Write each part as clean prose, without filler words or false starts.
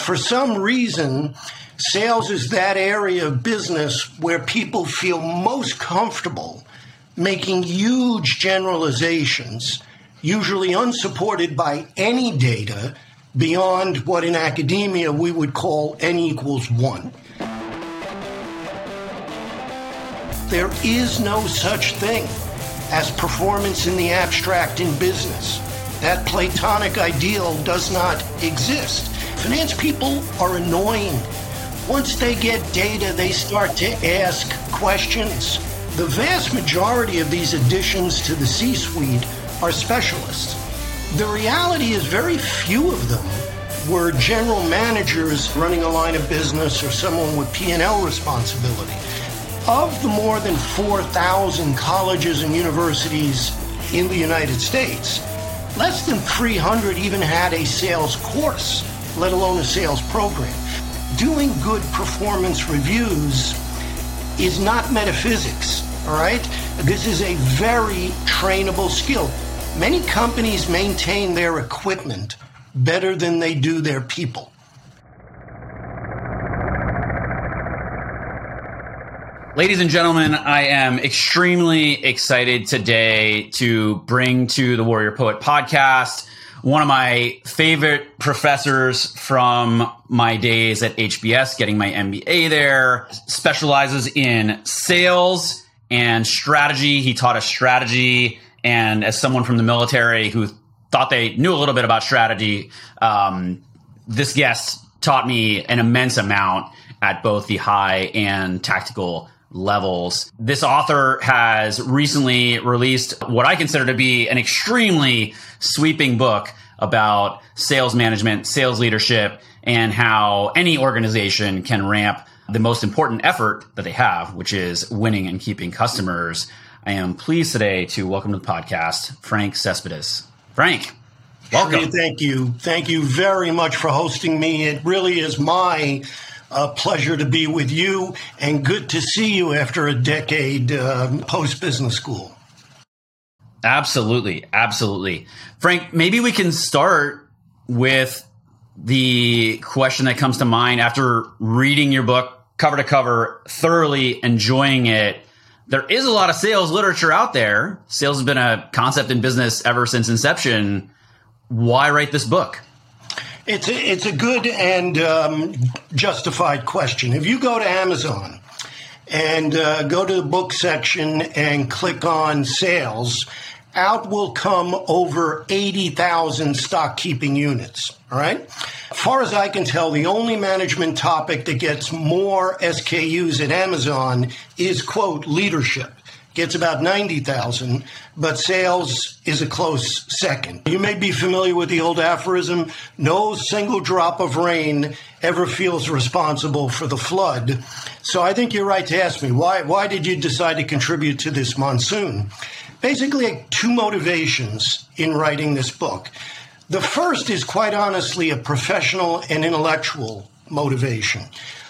For some reason, sales is that area of business where people feel most comfortable making huge generalizations, usually unsupported by any data, beyond what in academia we would call n equals 1. There is no such thing as performance in the abstract in business. That Platonic ideal does not exist. Finance people are annoying. Once they get data, they start to ask questions. The vast majority of these additions to the C-suite are specialists. The reality is very few of them were general managers running a line of business or someone with P&L responsibility. Of the more than 4,000 colleges and universities in the United States, less than 300 even had a sales course, let alone a sales program. Doing good performance reviews is not metaphysics, all right? This is a very trainable skill. Many companies maintain their equipment better than they do their people. Ladies and gentlemen, I am extremely excited today to bring to the Warrior Poet podcast one of my favorite professors from my days at HBS, getting my MBA there, specializes in sales and strategy. He taught us strategy. And as someone from the military who thought they knew a little bit about strategy, this guest taught me an immense amount at both the high and tactical levels. This author has recently released what I consider to be an extremely sweeping book about sales management, sales leadership, and how any organization can ramp the most important effort that they have, which is winning and keeping customers. I am pleased today to welcome to the podcast, Frank Cespedes. Frank, welcome. Thank you. Thank you very much for hosting me. It really is my pleasure to be with you, and good to see you after a decade post-business school. Absolutely. Absolutely. Frank, maybe we can start with the question that comes to mind after reading your book cover to cover, thoroughly enjoying it. There is a lot of sales literature out there. Sales has been a concept in business ever since inception. Why write this book? It's a good and justified question. If you go to Amazon and go to the book section and click on sales, out will come over 80,000 stock keeping units. All right. As far as I can tell, the only management topic that gets more SKUs at Amazon is, quote, leadership. Gets about 90,000, but sales is a close second. You may be familiar with the old aphorism, no single drop of rain ever feels responsible for the flood. So I think you're right to ask me, why did you decide to contribute to this monsoon? Basically, two motivations in writing this book. The first is quite honestly a professional and intellectual motivation.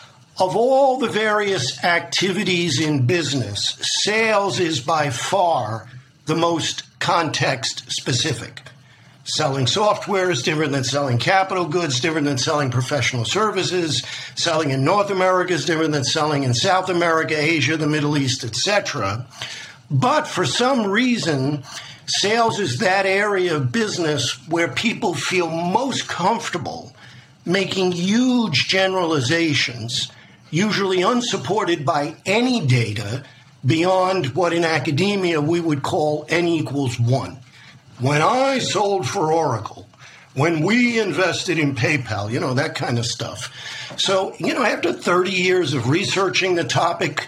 Of all the various activities in business, sales is by far the most context specific. Selling software is different than selling capital goods, different than selling professional services. Selling in North America is different than selling in South America, Asia, the Middle East, etc. But for some reason, sales is that area of business where people feel most comfortable making huge generalizations, usually unsupported by any data, beyond what in academia we would call n equals 1. When I sold for Oracle, when we invested in PayPal, that kind of stuff. So, after 30 years of researching the topic,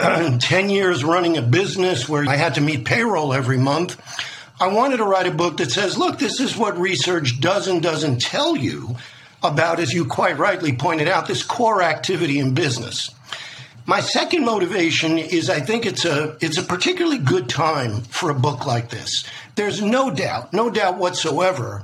10 years running a business where I had to meet payroll every month, I wanted to write a book that says, look, this is what research does and doesn't tell you about, as you quite rightly pointed out, this core activity in business. My second motivation is I think it's a particularly good time for a book like this. There's no doubt whatsoever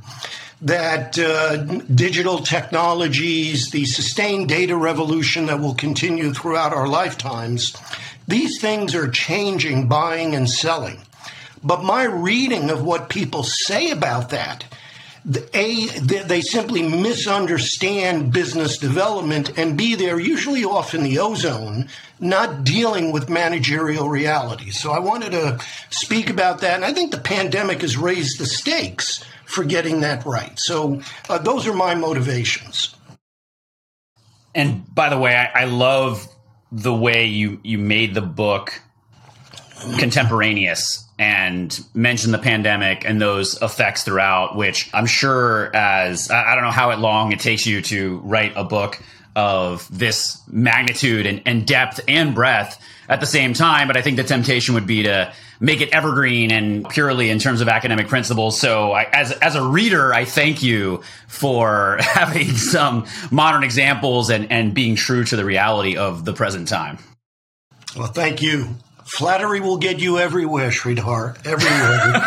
that digital technologies, the sustained data revolution that will continue throughout our lifetimes, these things are changing buying and selling. But my reading of what people say about that They simply misunderstand business development, and B, they're usually off in the ozone, not dealing with managerial realities. So I wanted to speak about that, and I think the pandemic has raised the stakes for getting that right. So those are my motivations. And by the way, I love the way you made the book contemporaneous and mentioned the pandemic and those effects throughout, which I'm sure I don't know how long it takes you to write a book of this magnitude and depth and breadth at the same time. But I think the temptation would be to make it evergreen and purely in terms of academic principles. So as a reader, I thank you for having some modern examples and being true to the reality of the present time. Well, thank you. Flattery will get you everywhere, Sridhar. Everywhere.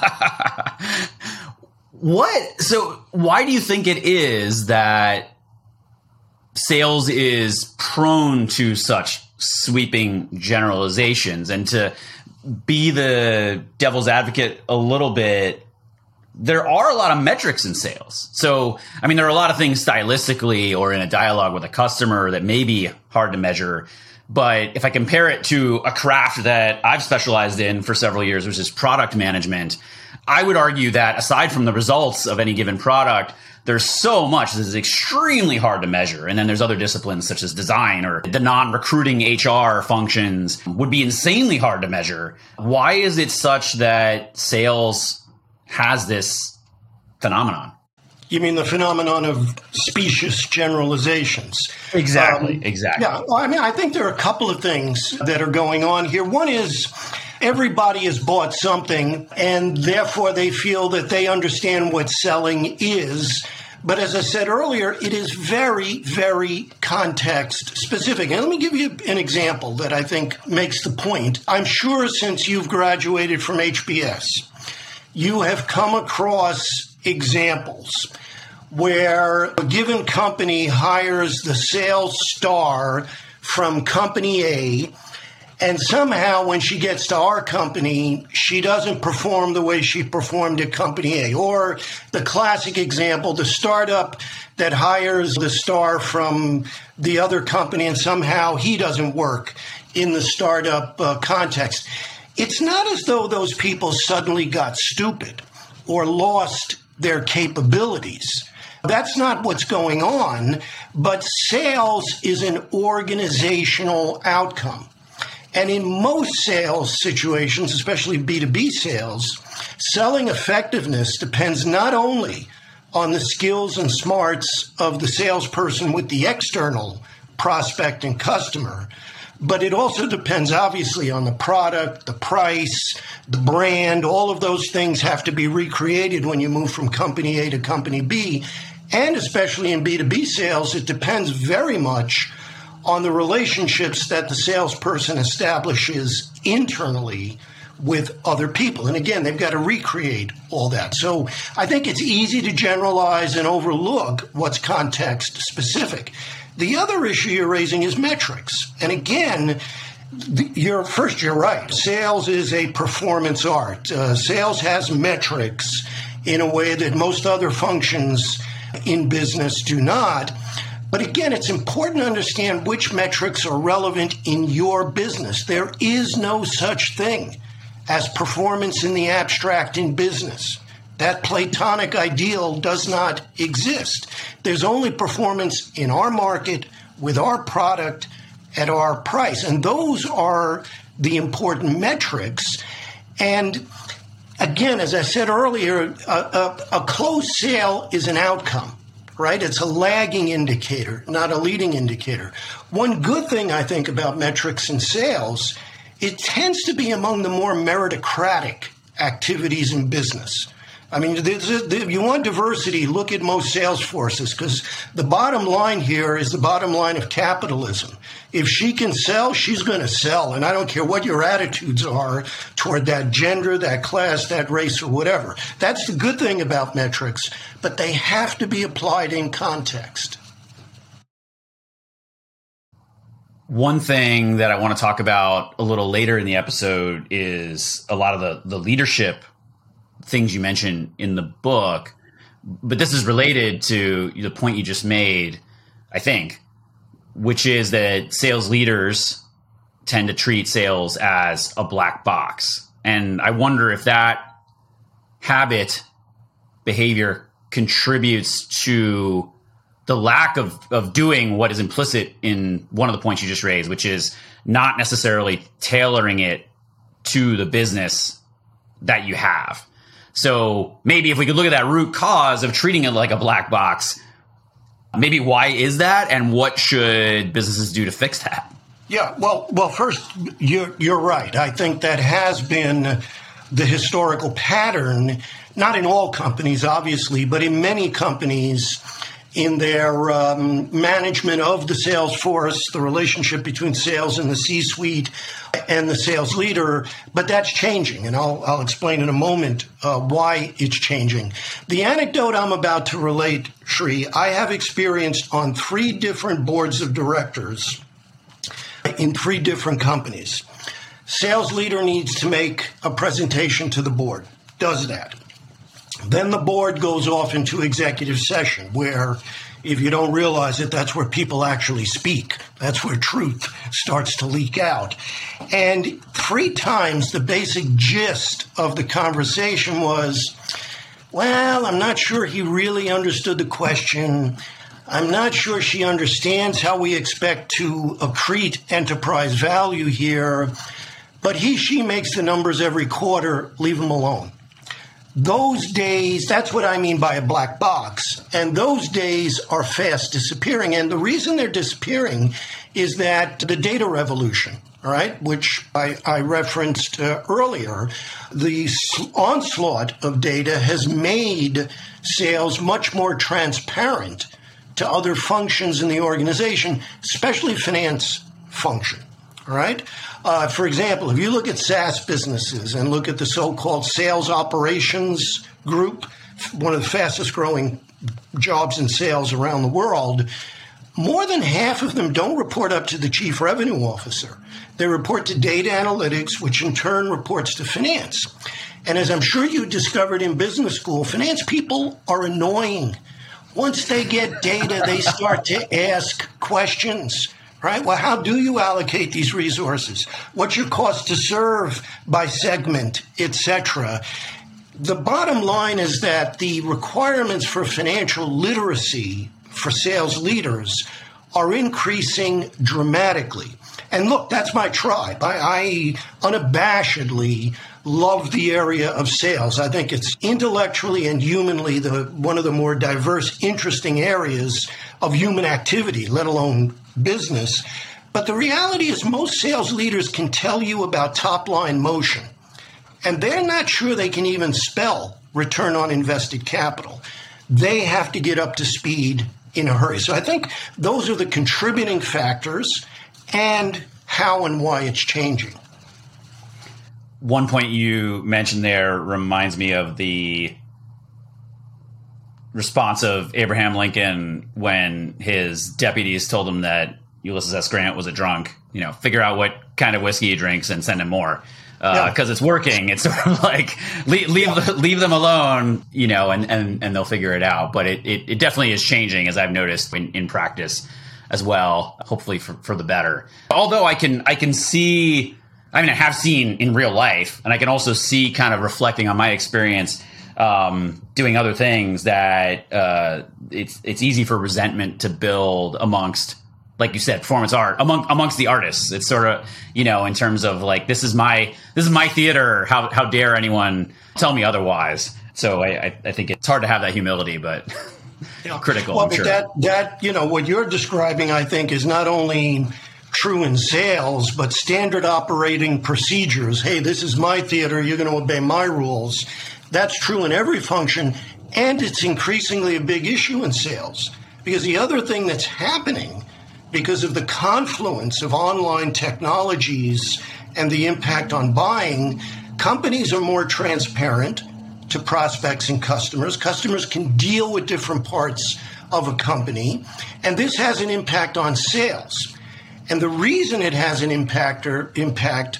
So why do you think it is that sales is prone to such sweeping generalizations? And to be the devil's advocate a little bit, there are a lot of metrics in sales. So, I mean, there are a lot of things stylistically or in a dialogue with a customer that may be hard to measure. But if I compare it to a craft that I've specialized in for several years, which is product management, I would argue that aside from the results of any given product, there's so much that is extremely hard to measure. And then there's other disciplines such as design or the non-recruiting HR functions would be insanely hard to measure. Why is it such that sales has this phenomenon? You mean the phenomenon of specious generalizations? Exactly. Yeah, well, I mean, I think there are a couple of things that are going on here. One is everybody has bought something, and therefore they feel that they understand what selling is. But as I said earlier, it is very, very context specific. And let me give you an example that I think makes the point. I'm sure since you've graduated from HBS, you have come across examples where a given company hires the sales star from company A, and somehow when she gets to our company, she doesn't perform the way she performed at company A. Or the classic example, the startup that hires the star from the other company and somehow he doesn't work in the startup context. It's not as though those people suddenly got stupid or lost their capabilities. That's not what's going on, but sales is an organizational outcome. And in most sales situations, especially B2B sales, selling effectiveness depends not only on the skills and smarts of the salesperson with the external prospect and customer, but it also depends obviously on the product, the price, the brand. All of those things have to be recreated when you move from company A to company B. And especially in B2B sales, it depends very much on the relationships that the salesperson establishes internally with other people. And again, they've got to recreate all that. So I think it's easy to generalize and overlook what's context specific. The other issue you're raising is metrics. And again, you're right. Sales is a performance art. Sales has metrics in a way that most other functions in business do not. But again, it's important to understand which metrics are relevant in your business. There is no such thing as performance in the abstract in business. That Platonic ideal does not exist. There's only performance in our market, with our product, at our price. And those are the important metrics. And again, as I said earlier, a closed sale is an outcome, right? It's a lagging indicator, not a leading indicator. One good thing I think about metrics in sales, it tends to be among the more meritocratic activities in business. I mean, if you want diversity, look at most sales forces, because the bottom line here is the bottom line of capitalism. If she can sell, she's going to sell. And I don't care what your attitudes are toward that gender, that class, that race, or whatever. That's the good thing about metrics, but they have to be applied in context. One thing that I want to talk about a little later in the episode is a lot of the leadership things you mentioned in the book. but this is related to the point you just made, I think, which is that sales leaders tend to treat sales as a black box. And I wonder if that habit behavior contributes to the lack of doing what is implicit in one of the points you just raised, which is not necessarily tailoring it to the business that you have. So maybe if we could look at that root cause of treating it like a black box, maybe why is that, and what should businesses do to fix that? Yeah, well, first, you're right. I think that has been the historical pattern, not in all companies, obviously, but in many companies in their management of the sales force, the relationship between sales and the C-suite and the sales leader. But that's changing, and I'll explain in a moment why it's changing. The anecdote I'm about to relate, Sri, I have experienced on 3 different boards of directors in 3 different companies. Sales leader needs to make a presentation to the board, does that. Then the board goes off into executive session where, if you don't realize it, that's where people actually speak. That's where truth starts to leak out. And 3 times the basic gist of the conversation was, well, I'm not sure he really understood the question. I'm not sure she understands how we expect to accrete enterprise value here. But she makes the numbers every quarter. Leave him alone. Those days, that's what I mean by a black box. And those days are fast disappearing. And the reason they're disappearing is that the data revolution, all right, which I referenced earlier, the onslaught of data has made sales much more transparent to other functions in the organization, especially finance function, all right? For example, if you look at SaaS businesses and look at the so-called sales operations group, one of the fastest growing jobs in sales around the world, more than half of them don't report up to the chief revenue officer. They report to data analytics, which in turn reports to finance. And as I'm sure you discovered in business school, finance people are annoying. Once they get data, they start to ask questions. Right? Well, how do you allocate these resources? What's your cost to serve by segment, etc.? The bottom line is that the requirements for financial literacy for sales leaders are increasing dramatically. And look, that's my tribe. I unabashedly love the area of sales. I think it's intellectually and humanly one of the more diverse, interesting areas of human activity, let alone business. But the reality is most sales leaders can tell you about top-line motion, and they're not sure they can even spell return on invested capital. They have to get up to speed in a hurry. So I think those are the contributing factors and how and why it's changing. One point you mentioned there reminds me of the response of Abraham Lincoln when his deputies told him that Ulysses S. Grant was a drunk. Figure out what kind of whiskey he drinks and send him more. Because it's working. It's sort of like leave them alone, and they'll figure it out. But it definitely is changing, as I've noticed in practice as well, hopefully for the better. Although I can see, I have seen in real life, and I can also see, kind of reflecting on my experience doing other things, that it's easy for resentment to build amongst, like you said, performance art amongst the artists. It's sort of, in terms of like, this is my theater. How dare anyone tell me otherwise? So I think it's hard to have that humility, but critical. Well, I'm sure. that what you're describing, I think, is not only true in sales, but standard operating procedures. Hey, this is my theater. You're going to obey my rules. That's true in every function, and it's increasingly a big issue in sales. Because the other thing that's happening, because of the confluence of online technologies and the impact on buying, companies are more transparent to prospects and customers. Customers can deal with different parts of a company, and this has an impact on sales. And the reason it has an impact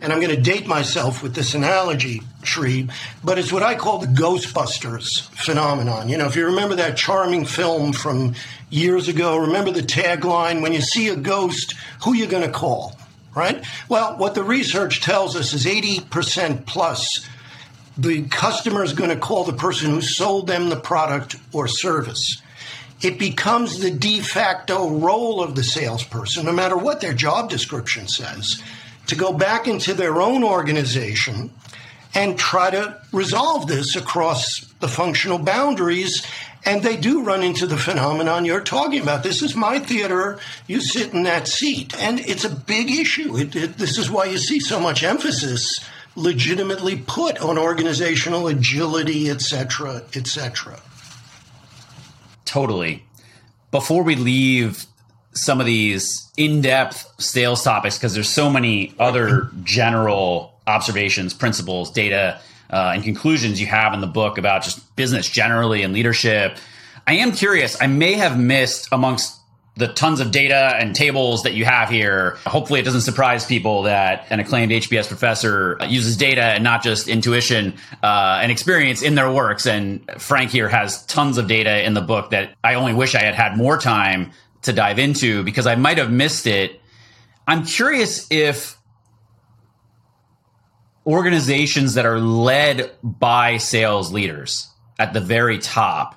and I'm going to date myself with this analogy, Sri, but it's what I call the Ghostbusters phenomenon. You know, if you remember that charming film from years ago, remember the tagline, when you see a ghost, who are you going to call, right? Well, what the research tells us is 80% plus the customer is going to call the person who sold them the product or service. It becomes the de facto role of the salesperson, no matter what their job description says, to go back into their own organization and try to resolve this across the functional boundaries. And they do run into the phenomenon you're talking about. This is my theater. You sit in that seat. And it's a big issue. This is why you see so much emphasis legitimately put on organizational agility, et cetera, et cetera. Totally. Before we leave some of these in-depth sales topics, because there's so many other general observations, principles, data, and conclusions you have in the book about just business generally and leadership, I am curious. I may have missed amongst the tons of data and tables that you have here. Hopefully it doesn't surprise people that an acclaimed HBS professor uses data and not just intuition and experience in their works. And Frank here has tons of data in the book that I only wish I had had more time to dive into because I might have missed it. I'm curious if organizations that are led by sales leaders at the very top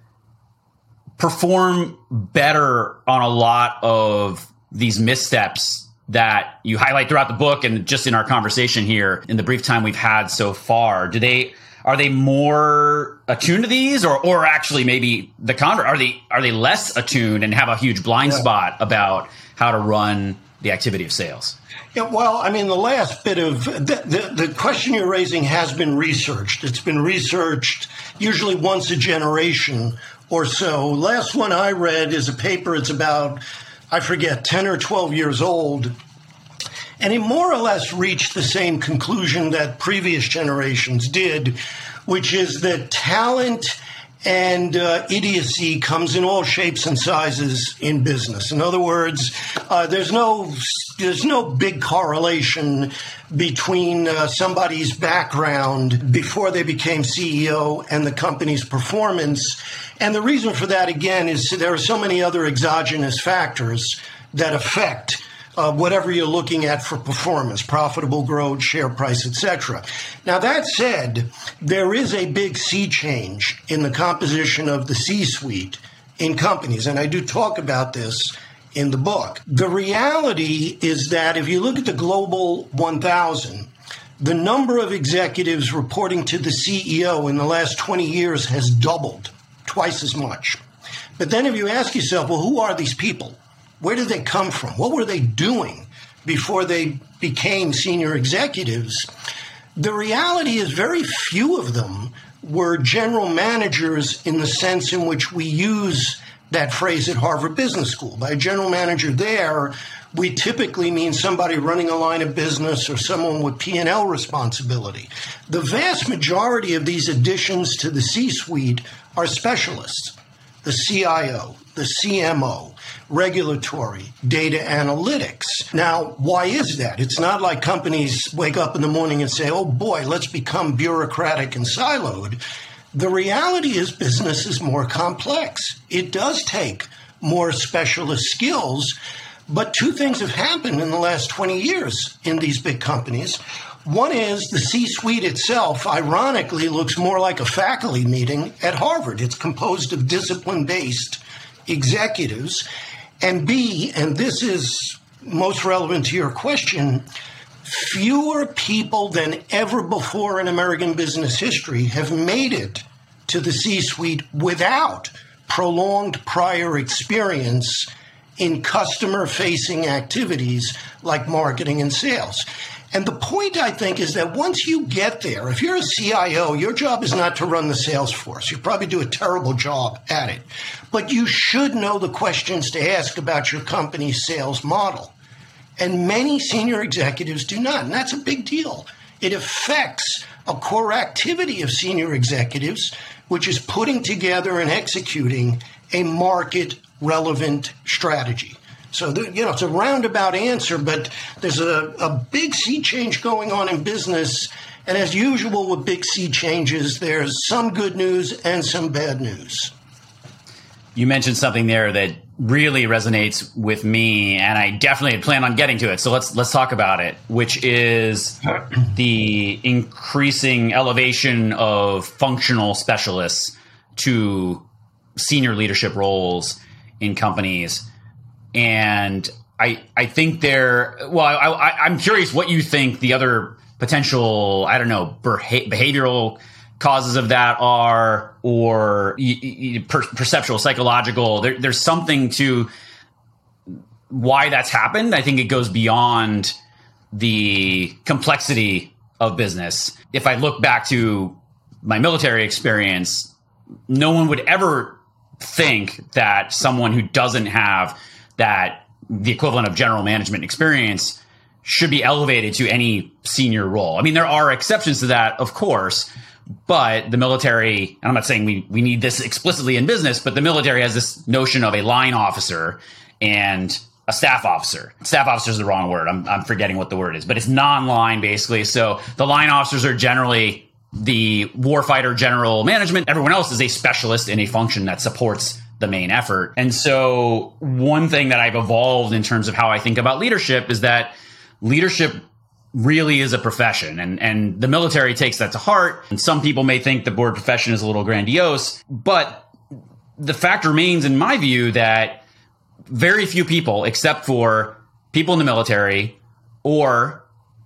perform better on a lot of these missteps that you highlight throughout the book and just in our conversation here in the brief time we've had so far. Are they more attuned to these or actually maybe the converse? Are they less attuned and have a huge blind spot about how to run the activity of sales? Yeah, well, I mean, the last bit of the question you're raising has been researched. It's been researched usually once a generation or so. Last one I read is a paper. It's about, I forget, 10 or 12 years old. And it more or less reached the same conclusion that previous generations did, which is that talent and idiocy comes in all shapes and sizes in business. In other words, there's no big correlation between somebody's background before they became CEO and the company's performance. And the reason for that, again, is there are so many other exogenous factors that affect whatever you're looking at for performance, profitable growth, share price, etc. Now, that said, there is a big sea change in the composition of the C-suite in companies, and I do talk about this in the book. The reality is that if you look at the Global 1000, the number of executives reporting to the CEO in the last 20 years has doubled, twice as much. But then if you ask yourself, well, who are these people? Where did they come from? What were they doing before they became senior executives? The reality is very few of them were general managers in the sense in which we use that phrase at Harvard Business School. By a general manager there, we typically mean somebody running a line of business or someone with P&L responsibility. The vast majority of these additions to the C-suite are specialists. The CIO, the CMO, regulatory, data analytics. Now, why is that? It's not like companies wake up in the morning and say, oh boy, let's become bureaucratic and siloed. The reality is business is more complex. It does take more specialist skills, but two things have happened in the last 20 years in these big companies. One is the C-suite itself, ironically, looks more like a faculty meeting at Harvard. It's composed of discipline-based executives. And B, and this is most relevant to your question, fewer people than ever before in American business history have made it to the C-suite without prolonged prior experience in customer-facing activities like marketing and sales. And the point, I think, is that once you get there, if you're a CIO, your job is not to run the sales force. You probably do a terrible job at it. But you should know the questions to ask about your company's sales model. And many senior executives do not, and that's a big deal. It affects a core activity of senior executives, which is putting together and executing a market-relevant strategy. So, it's a roundabout answer, but there's a big sea change going on in business. And as usual with big sea changes, there's some good news and some bad news. You mentioned something there that really resonates with me, and I definitely had planned on getting to it. So let's talk about it, which is the increasing elevation of functional specialists to senior leadership roles in companies. And I think I'm curious what you think the other potential, behavioral causes of that are, or perceptual, psychological. There's something to why that's happened. I think it goes beyond the complexity of business. If I look back to my military experience, no one would ever think that someone who doesn't have the equivalent of general management experience should be elevated to any senior role. I mean, there are exceptions to that, of course, but the military, and I'm not saying we need this explicitly in business, but the military has this notion of a line officer and a staff officer. Staff officer is the wrong word. I'm forgetting what the word is, but it's non-line basically. So the line officers are generally the warfighter general management. Everyone else is a specialist in a function that supports the main effort. And so one thing that I've evolved in terms of how I think about leadership is that leadership really is a profession, and the military takes that to heart. And some people may think the word profession is a little grandiose, but the fact remains, in my view, that very few people, except for people in the military or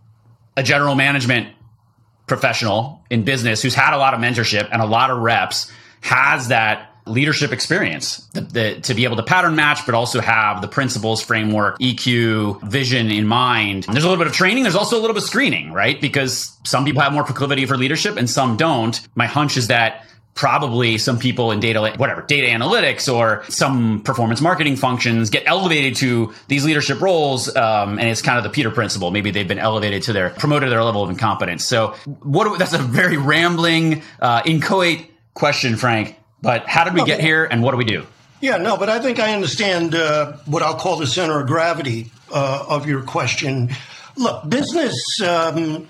a general management professional in business who's had a lot of mentorship and a lot of reps, has that leadership experience to be able to pattern match, but also have the principles, framework, EQ, vision in mind. There's a little bit of training. There's also a little bit of screening, right? Because some people have more proclivity for leadership and some don't. My hunch is that probably some people in data analytics or some performance marketing functions get elevated to these leadership roles. And it's kind of the Peter principle. Maybe they've been promoted to their level of incompetence. So that's a very rambling, inchoate question, Frank. But how did we get here, and what do we do? Yeah, no, but I think I understand what I'll call the center of gravity of your question. Look, business, and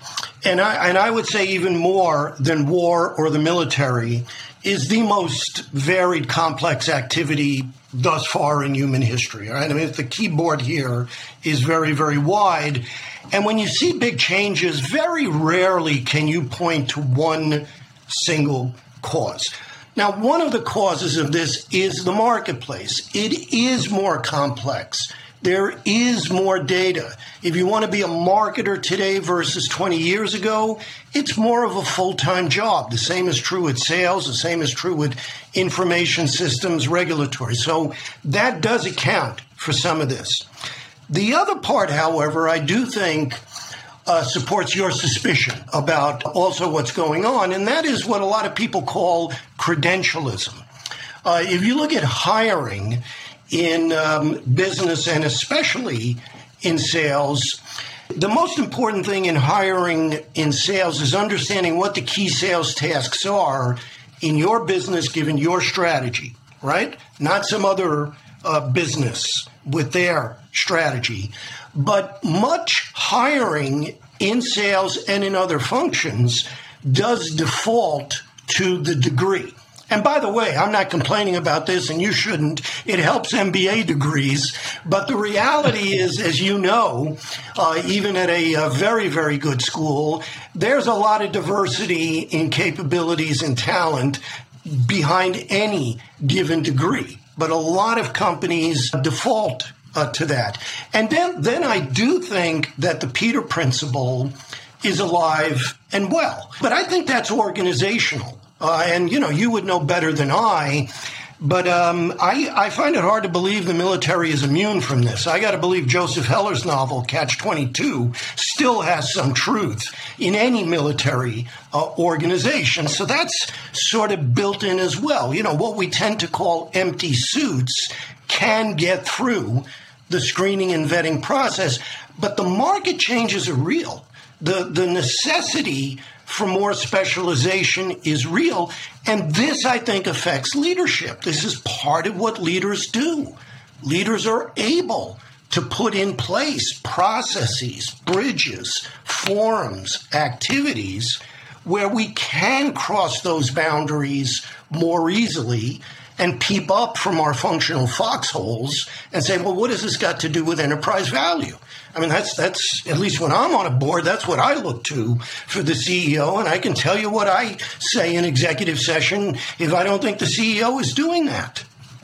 I would say even more than war or the military, is the most varied, complex activity thus far in human history. Right? I mean, the keyboard here is very, very wide. And when you see big changes, very rarely can you point to one single cause. Now, one of the causes of this is the marketplace. It is more complex. There is more data. If you want to be a marketer today versus 20 years ago, it's more of a full-time job. The same is true with sales. The same is true with information systems, regulatory. So that does account for some of this. The other part, however, I do think supports your suspicion about also what's going on, and that is what a lot of people call credentialism. If you look at hiring in business and especially in sales, the most important thing in hiring in sales is understanding what the key sales tasks are in your business given your strategy, right? Not some other business with their strategy. But much hiring in sales and in other functions does default to the degree. And by the way, I'm not complaining about this, and you shouldn't. It helps MBA degrees. But the reality is, as you know, even at a very, very good school, there's a lot of diversity in capabilities and talent behind any given degree. But a lot of companies default to that. And then I do think that the Peter principle is alive and well. But I think that's organizational. And, you would know better than I, but I find it hard to believe the military is immune from this. I got to believe Joseph Heller's novel, Catch-22, still has some truth in any military organization. So that's sort of built in as well. What we tend to call empty suits can get through the screening and vetting process, but the market changes are real. The necessity for more specialization is real, and this, I think, affects leadership. This is part of what leaders do. Leaders are able to put in place processes, bridges, forums, activities where we can cross those boundaries more easily and peep up from our functional foxholes and say, well, what has this got to do with enterprise value? I mean, that's at least when I'm on a board, that's what I look to for the CEO. And I can tell you what I say in executive session if I don't think the CEO is doing that.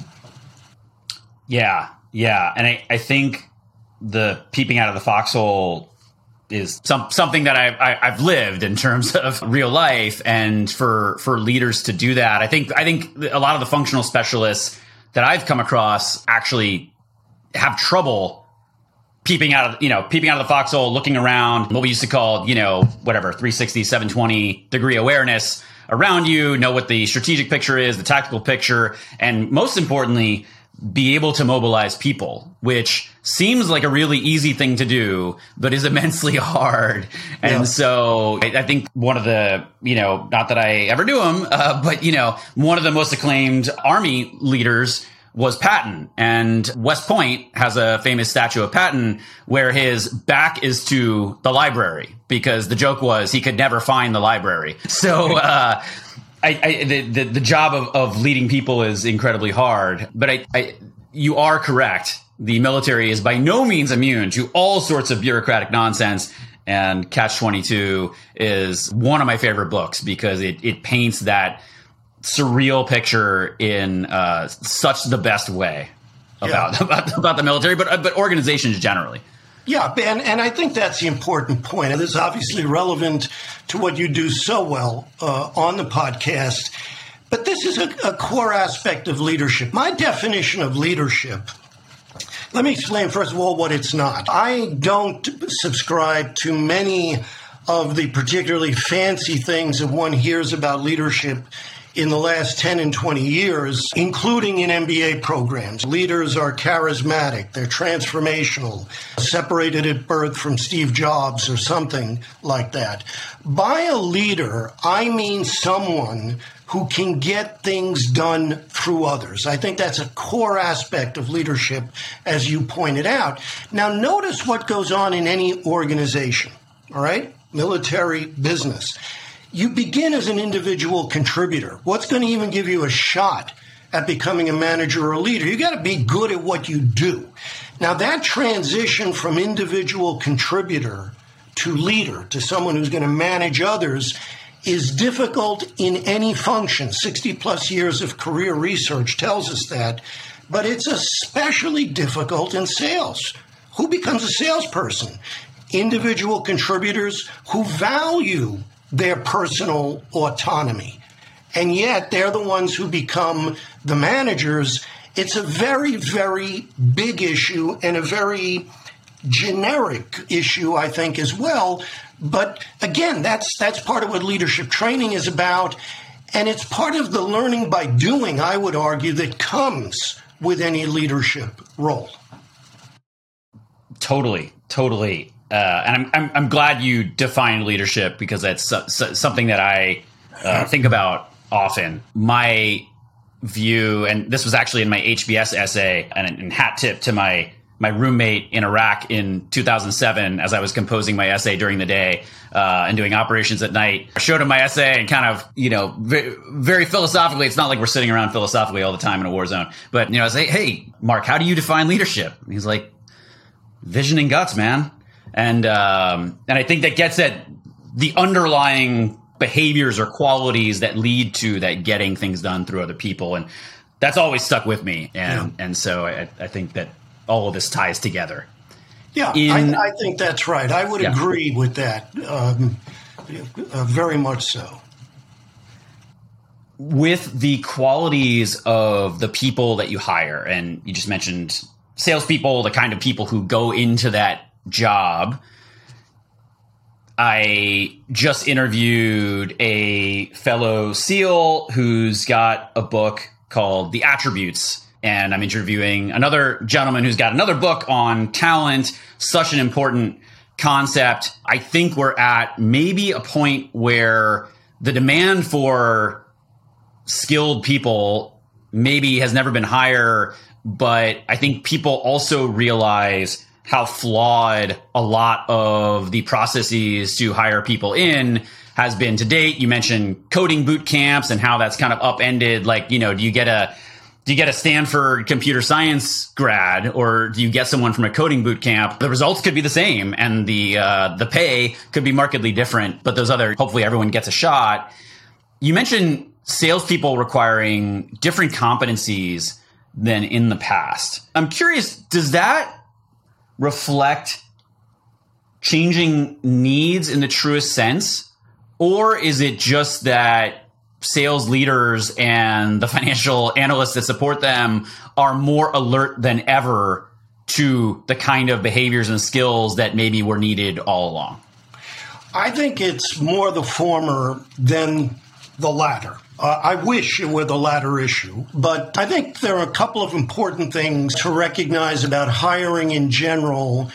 Yeah. And I think the peeping out of the foxhole is something that I've lived in terms of real life, and for leaders to do that. I think a lot of the functional specialists that I've come across actually have trouble peeping out of the foxhole, looking around, what we used to call, 360, 720 degree awareness around you, know what the strategic picture is, the tactical picture, and most importantly, be able to mobilize people, which seems like a really easy thing to do, but is immensely hard. And so I think one of the, not that I ever knew him, but, one of the most acclaimed Army leaders was Patton. And West Point has a famous statue of Patton where his back is to the library, because the joke was he could never find the library. So, the job of leading people is incredibly hard, but you are correct. The military is by no means immune to all sorts of bureaucratic nonsense, and Catch-22 is one of my favorite books because it paints that surreal picture in such the best way about the military, but organizations generally. Yeah, and I think that's the important point. And this is obviously relevant to what you do so well on the podcast. But this is a core aspect of leadership. My definition of leadership, let me explain, first of all, what it's not. I don't subscribe to many of the particularly fancy things that one hears about leadership in the last 10 and 20 years, including in MBA programs. Leaders are charismatic, they're transformational, separated at birth from Steve Jobs or something like that. By a leader, I mean someone who can get things done through others. I think that's a core aspect of leadership, as you pointed out. Now, notice what goes on in any organization, all right? Military, business. You begin as an individual contributor. What's going to even give you a shot at becoming a manager or a leader? You got to be good at what you do. Now, that transition from individual contributor to leader, to someone who's going to manage others, is difficult in any function. 60 plus years of career research tells us that. But it's especially difficult in sales. Who becomes a salesperson? Individual contributors who value their personal autonomy. And yet they're the ones who become the managers. It's a very, very big issue and a very generic issue, I think, as well. But again, that's part of what leadership training is about. And it's part of the learning by doing, I would argue, that comes with any leadership role. Totally. And I'm glad you defined leadership, because that's something that I think about often. My view, and this was actually in my HBS essay, and hat tip to my roommate in Iraq in 2007 as I was composing my essay during the day and doing operations at night. I showed him my essay and kind of, very philosophically, it's not like we're sitting around philosophically all the time in a war zone, but, I say, hey, Mark, how do you define leadership? And he's like, vision and guts, man. And I think that gets at the underlying behaviors or qualities that lead to that getting things done through other people. And that's always stuck with me. And so I think that all of this ties together. Yeah, I think that's right. I would agree with that very much so. With the qualities of the people that you hire, and you just mentioned salespeople, the kind of people who go into that job. I just interviewed a fellow SEAL who's got a book called The Attributes, and I'm interviewing another gentleman who's got another book on talent, such an important concept. I think we're at maybe a point where the demand for skilled people maybe has never been higher, but I think people also realize how flawed a lot of the processes to hire people in has been to date. You mentioned coding boot camps and how that's kind of upended. Like, do you get a Stanford computer science grad, or do you get someone from a coding boot camp? The results could be the same, and the pay could be markedly different. But hopefully everyone gets a shot. You mentioned salespeople requiring different competencies than in the past. I'm curious, does that reflect changing needs in the truest sense? Or is it just that sales leaders and the financial analysts that support them are more alert than ever to the kind of behaviors and skills that maybe were needed all along? I think it's more the former than the latter. I wish it were the latter issue, but I think there are a couple of important things to recognize about hiring in general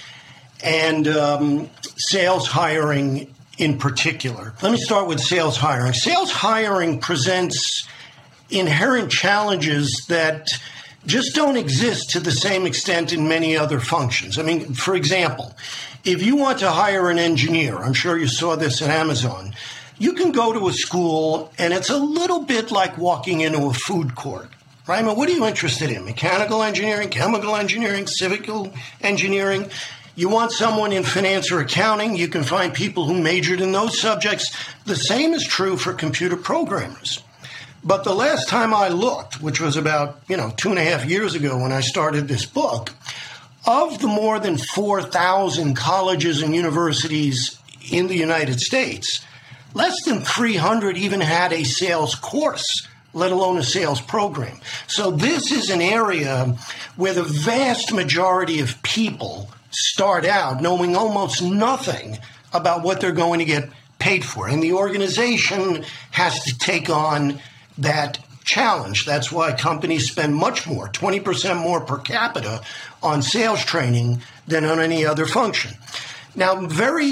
and sales hiring in particular. Let me start with sales hiring. Sales hiring presents inherent challenges that just don't exist to the same extent in many other functions. I mean, for example, if you want to hire an engineer, I'm sure you saw this at Amazon, you can go to a school and it's a little bit like walking into a food court, right? I mean, what are you interested in? Mechanical engineering, chemical engineering, civil engineering? You want someone in finance or accounting, you can find people who majored in those subjects. The same is true for computer programmers. But the last time I looked, which was about 2.5 years ago when I started this book, of the more than 4,000 colleges and universities in the United States, less than 300 even had a sales course, let alone a sales program. So this is an area where the vast majority of people start out knowing almost nothing about what they're going to get paid for. And the organization has to take on that challenge. That's why companies spend much more, 20% more per capita on sales training than on any other function. Now,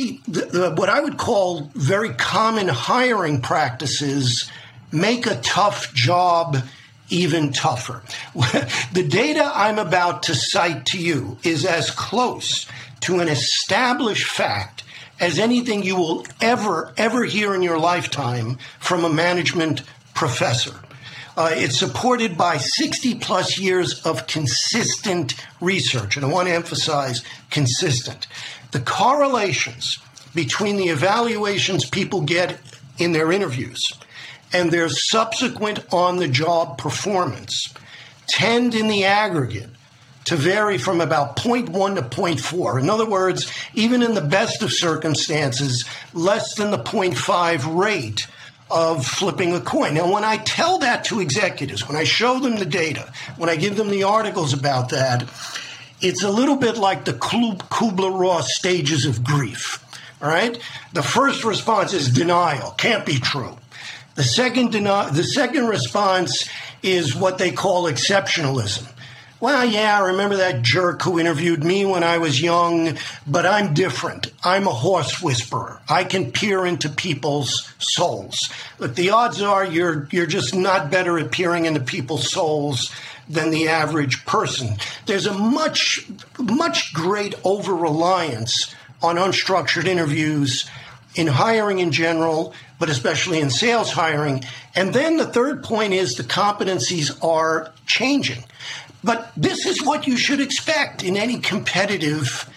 what I would call very common hiring practices make a tough job even tougher. The data I'm about to cite to you is as close to an established fact as anything you will ever hear in your lifetime from a management professor. It's supported by 60-plus years of consistent research, and I want to emphasize consistent. The correlations between the evaluations people get in their interviews and their subsequent on-the-job performance tend in the aggregate to vary from about 0.1 to 0.4. In other words, even in the best of circumstances, less than the 0.5 rate of flipping a coin. Now, when I tell that to executives, when I show them the data, when I give them the articles about that, it's a little bit like the Kubler-Ross stages of grief, all right? The first response is denial, can't be true. The second response is what they call exceptionalism. Well, yeah, I remember that jerk who interviewed me when I was young, but I'm different. I'm a horse whisperer. I can peer into people's souls. Look, the odds are you're just not better at peering into people's souls than the average person. There's a much great over-reliance on unstructured interviews in hiring in general, but especially in sales hiring. And then the third point is the competencies are changing. But this is what you should expect in any competitive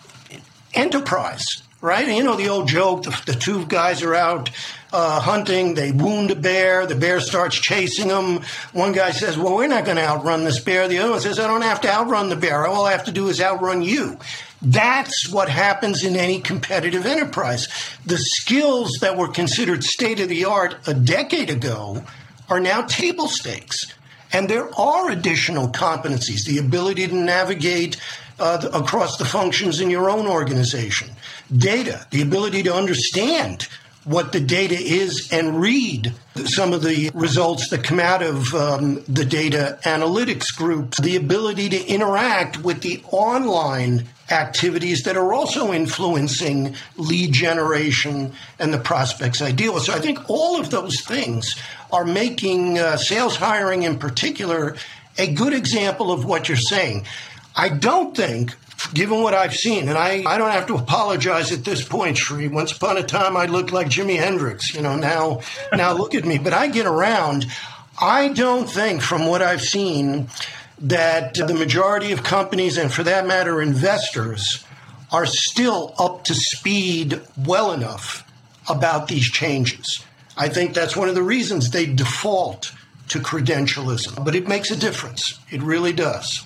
enterprise, right? You know the old joke, the two guys are out hunting, they wound a bear, the bear starts chasing them. One guy says, well, we're not going to outrun this bear. The other one says, I don't have to outrun the bear. All I have to do is outrun you. That's what happens in any competitive enterprise. The skills that were considered state-of-the-art a decade ago are now table stakes. And there are additional competencies, the ability to navigate across the functions in your own organization, data, the ability to understand what the data is and read some of the results that come out of the data analytics group, the ability to interact with the online activities that are also influencing lead generation and the prospects I deal with. So I think all of those things are making sales hiring in particular a good example of what you're saying. I don't think, given what I've seen, and I don't have to apologize at this point, Sri. Once upon a time, I looked like Jimi Hendrix. Now look at me. But I get around. I don't think, from what I've seen, that the majority of companies, and for that matter, investors, are still up to speed well enough about these changes. I think that's one of the reasons they default to credentialism. But it makes a difference. It really does.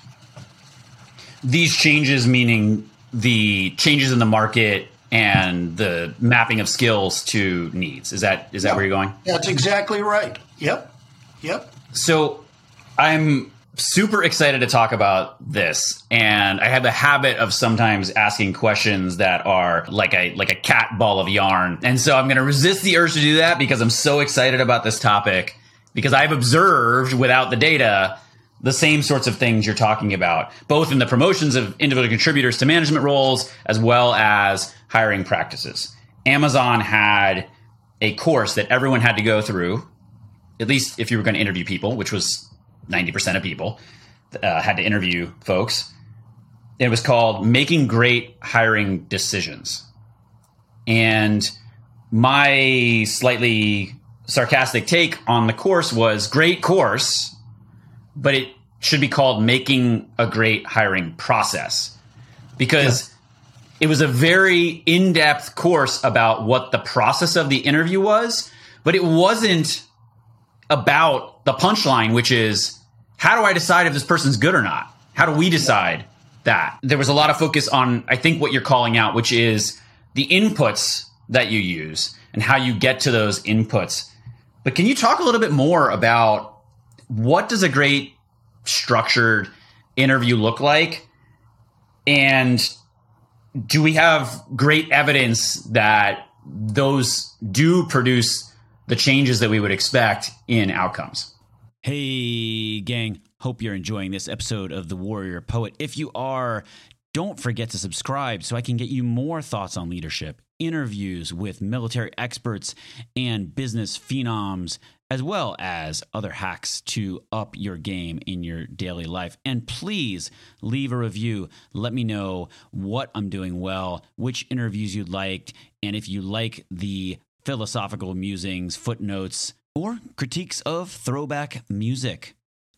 These changes, meaning the changes in the market and the mapping of skills to needs. Is that where you're going? That's exactly right. Yep. So I'm super excited to talk about this. And I have the habit of sometimes asking questions that are like a cat ball of yarn. And so I'm going to resist the urge to do that because I'm so excited about this topic, because I've observed without the data the same sorts of things you're talking about, both in the promotions of individual contributors to management roles, as well as hiring practices. Amazon had a course that everyone had to go through, at least if you were going to interview people, which was 90% of people had to interview folks. It was called Making Great Hiring Decisions. And my slightly sarcastic take on the course was, great course, but it should be called Making a Great Hiring Process, because it was a very in-depth course about what the process of the interview was, but it wasn't about the punchline, which is, how do I decide if this person's good or not? How do we decide that? There was a lot of focus on, I think, what you're calling out, which is the inputs that you use and how you get to those inputs. But can you talk a little bit more about what does a great structured interview look like? And do we have great evidence that those do produce the changes that we would expect in outcomes? Hey, gang. Hope you're enjoying this episode of The Warrior Poet. If you are, don't forget to subscribe so I can get you more thoughts on leadership, interviews with military experts and business phenoms, as well as other hacks to up your game in your daily life. And please leave a review. Let me know what I'm doing well, which interviews you liked, and if you like the philosophical musings, footnotes, or critiques of throwback music.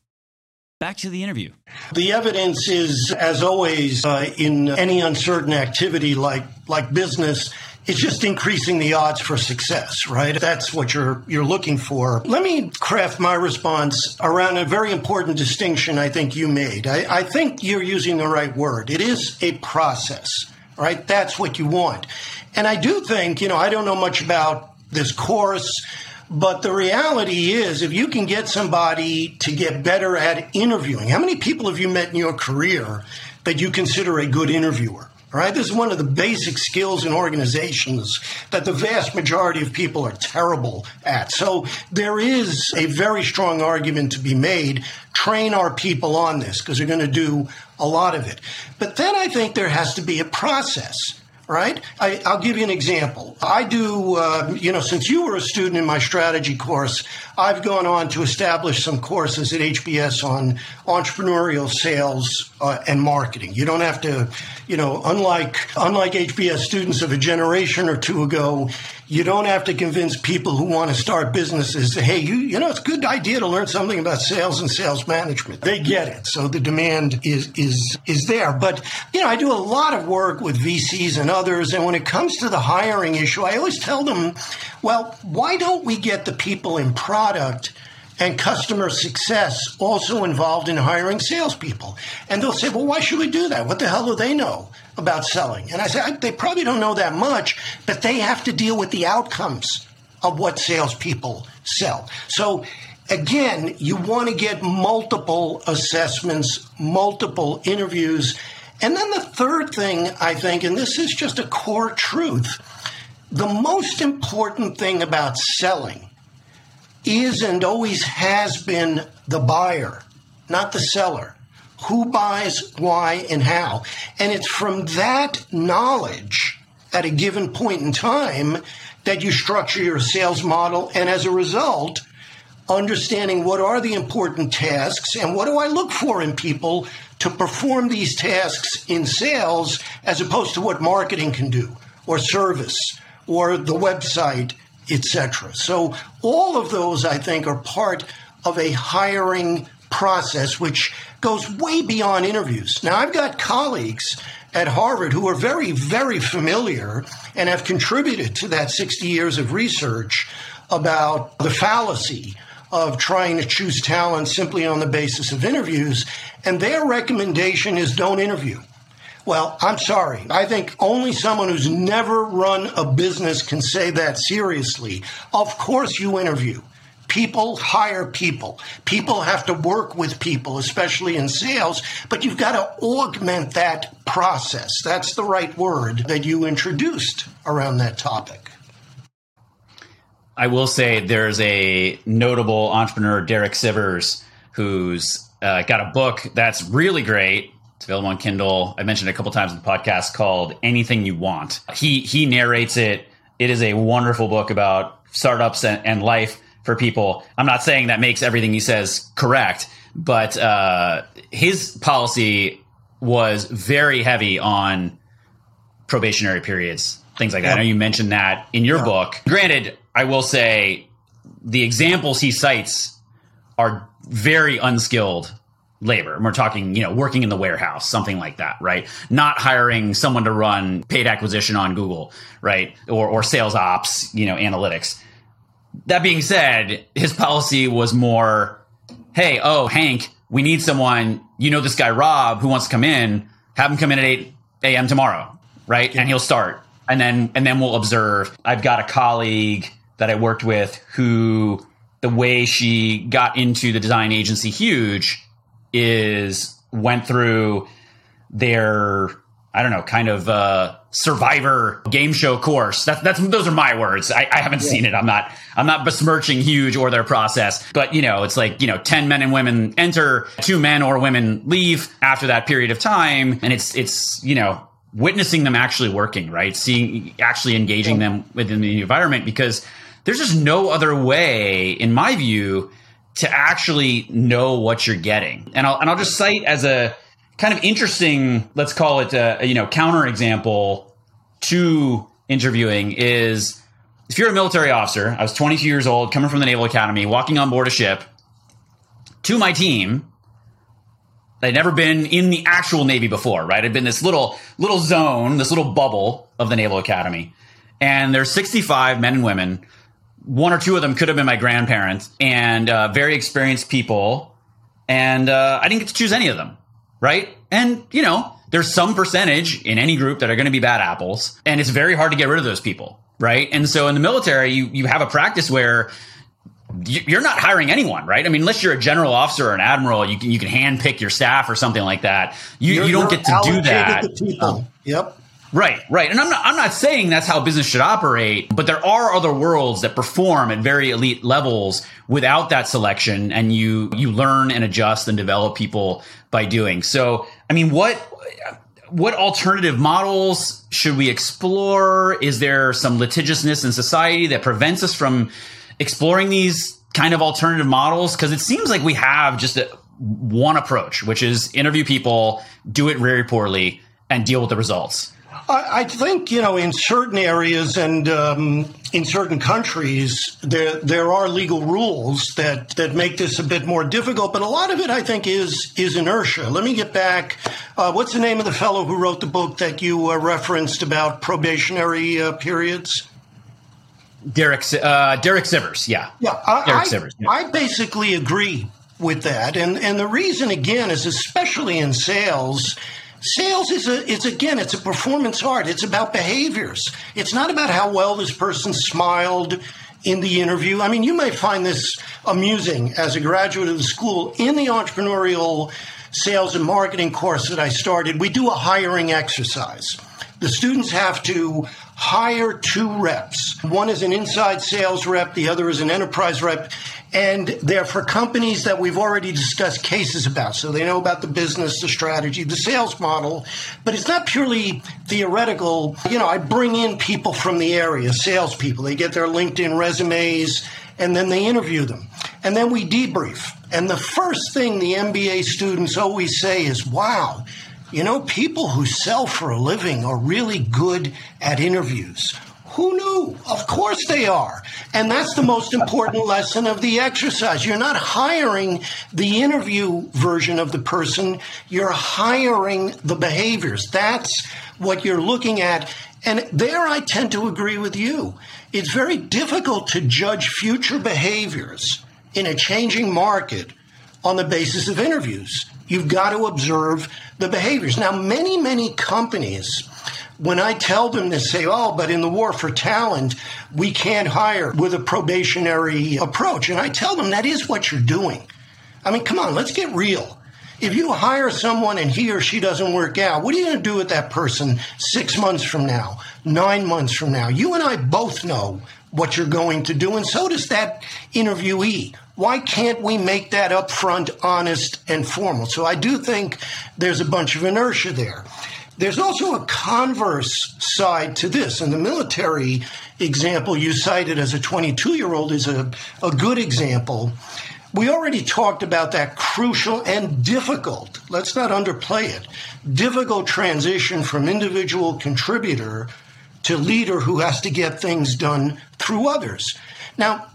Back to the interview. The evidence is, as always, in any uncertain activity like business, it's just increasing the odds for success, right? That's what you're looking for. Let me craft my response around a very important distinction I think you made. I think you're using the right word. It is a process, right? That's what you want. And I do think, I don't know much about this course, but the reality is, if you can get somebody to get better at interviewing, how many people have you met in your career that you consider a good interviewer? All right, this is one of the basic skills in organizations that the vast majority of people are terrible at. So there is a very strong argument to be made. Train our people on this, because they're going to do a lot of it. But then I think there has to be a process. Right? I'll give you an example. I do, since you were a student in my strategy course, I've gone on to establish some courses at HBS on entrepreneurial sales and marketing. You don't have to, unlike HBS students of a generation or two ago, you don't have to convince people who want to start businesses, hey, it's a good idea to learn something about sales and sales management. They get it. So the demand is there. But, I do a lot of work with VCs and others. And when it comes to the hiring issue, I always tell them, well, why don't we get the people in product and customer success also involved in hiring salespeople? And they'll say, well, why should we do that? What the hell do they know about selling? And I say, they probably don't know that much, but they have to deal with the outcomes of what salespeople sell. So again, you want to get multiple assessments, multiple interviews. And then the third thing, I think, and this is just a core truth, the most important thing about selling is and always has been the buyer, not the seller. Who buys, why, and how. And it's from that knowledge at a given point in time that you structure your sales model. And as a result, understanding what are the important tasks and what do I look for in people to perform these tasks in sales as opposed to what marketing can do or service or the website, etc. So all of those, I think, are part of a hiring process which goes way beyond interviews. Now, I've got colleagues at Harvard who are very, very familiar and have contributed to that 60 years of research about the fallacy of trying to choose talent simply on the basis of interviews. And their recommendation is don't interview. Well, I'm sorry. I think only someone who's never run a business can say that seriously. Of course you interview. People hire people. People have to work with people, especially in sales, but you've got to augment that process. That's the right word that you introduced around that topic. I will say there's a notable entrepreneur, Derek Sivers, who's got a book that's really great. It's available on Kindle. I mentioned it a couple times in the podcast, called Anything You Want. He narrates it. It is a wonderful book about startups and life for people. I'm not saying that makes everything he says correct, but his policy was very heavy on probationary periods, things like that. I know you mentioned that in your book. Granted, I will say the examples he cites are very unskilled labor. We're talking, working in the warehouse, something like that, right? Not hiring someone to run paid acquisition on Google, right? Or sales ops, analytics. That being said, his policy was more, hey, Hank, we need someone, this guy, Rob, who wants to come in, have him come in at 8 a.m. tomorrow, right? And he'll start. And then we'll observe. I've got a colleague that I worked with who, the way she got into the design agency Huge is went through their, kind of Survivor game show course. Those are my words. I haven't seen it. I'm not besmirching Huge or their process, but it's like, 10 men and women enter, 2 men or women leave after that period of time. And it's witnessing them actually working, right? Actually engaging them within the environment, because there's just no other way, in my view, to actually know what you're getting. And I'll just cite as a kind of interesting, let's call it counter example to interviewing is, if you're a military officer, I was 22 years old, coming from the Naval Academy, walking on board a ship to my team. I'd never been in the actual Navy before, right? I'd been this little zone, this little bubble of the Naval Academy. And there's 65 men and women. 1 or 2 of them could have been my grandparents, and very experienced people. And I didn't get to choose any of them, right? And, there's some percentage in any group that are going to be bad apples, and it's very hard to get rid of those people, right? And so in the military, you have a practice where you're not hiring anyone, right? I mean, unless you're a general officer or an admiral, you can handpick your staff or something like that. You don't get to do that. Yep. Right. And I'm not saying that's how business should operate, but there are other worlds that perform at very elite levels without that selection, and you learn and adjust and develop people by doing. So, I mean, what alternative models should we explore? Is there some litigiousness in society that prevents us from exploring these kind of alternative models? Because it seems like we have just one approach, which is interview people, do it very poorly, and deal with the results. I think, in certain areas and in certain countries, there are legal rules that make this a bit more difficult. But a lot of it, I think, is inertia. Let me get back. What's the name of the fellow who wrote the book that you referenced about probationary periods? Derek Sivers. Yeah. Derek Sivers. Yeah. I basically agree with that. And the reason, again, is especially in sales is it's a performance art. It's about behaviors. It's not about how well this person smiled in the interview. I mean, you may find this amusing as a graduate of the school. In the entrepreneurial sales and marketing course that I started, we do a hiring exercise. The students have to hire 2 reps. One is an inside sales rep. The other is an enterprise rep. And they're for companies that we've already discussed cases about. So they know about the business, the strategy, the sales model. But it's not purely theoretical. I bring in people from the area, salespeople. They get their LinkedIn resumes, and then they interview them. And then we debrief. And the first thing the MBA students always say is, wow, people who sell for a living are really good at interviews. Who knew? Of course they are. And that's the most important lesson of the exercise. You're not hiring the interview version of the person. You're hiring the behaviors. That's what you're looking at. And there I tend to agree with you. It's very difficult to judge future behaviors in a changing market on the basis of interviews. You've got to observe the behaviors. Now, many companies, when I tell them this, say, but in the war for talent, we can't hire with a probationary approach. And I tell them that is what you're doing. I mean, come on, let's get real. If you hire someone and he or she doesn't work out, what are you going to do with that person 6 months from now, 9 months from now? You and I both know what you're going to do, and so does that interviewee. Why can't we make that upfront, honest, and formal? So I do think there's a bunch of inertia there. There's also a converse side to this, and the military example you cited as a 22-year-old is a good example. We already talked about that crucial and difficult, let's not underplay it, difficult transition from individual contributor to leader who has to get things done through others. Now,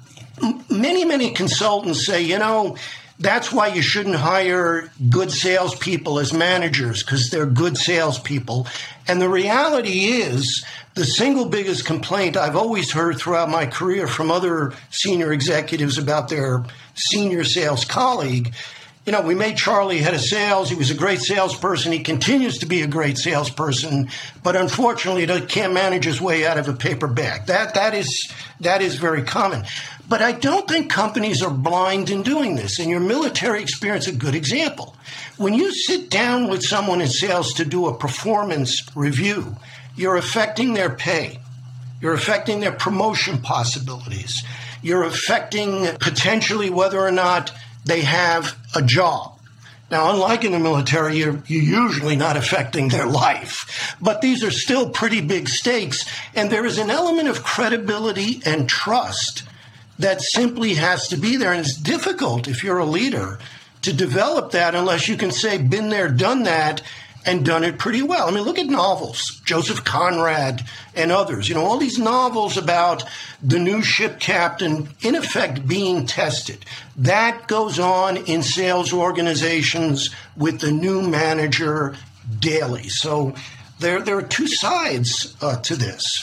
many consultants say, that's why you shouldn't hire good salespeople as managers, because they're good salespeople. And the reality is, the single biggest complaint I've always heard throughout my career from other senior executives about their senior sales colleague, we made Charlie head of sales. He was a great salesperson. He continues to be a great salesperson, but unfortunately, he can't manage his way out of a paper bag. That is very common. But I don't think companies are blind in doing this. And your military experience is a good example. When you sit down with someone in sales to do a performance review, you're affecting their pay. You're affecting their promotion possibilities. You're affecting potentially whether or not they have a job. Now, unlike in the military, you're usually not affecting their life. But these are still pretty big stakes. And there is an element of credibility and trust that simply has to be there. And it's difficult if you're a leader to develop that unless you can say, been there, done that, and done it pretty well. I mean, look at novels, Joseph Conrad and others. All these novels about the new ship captain, in effect, being tested. That goes on in sales organizations with the new manager daily. So there are two sides to this.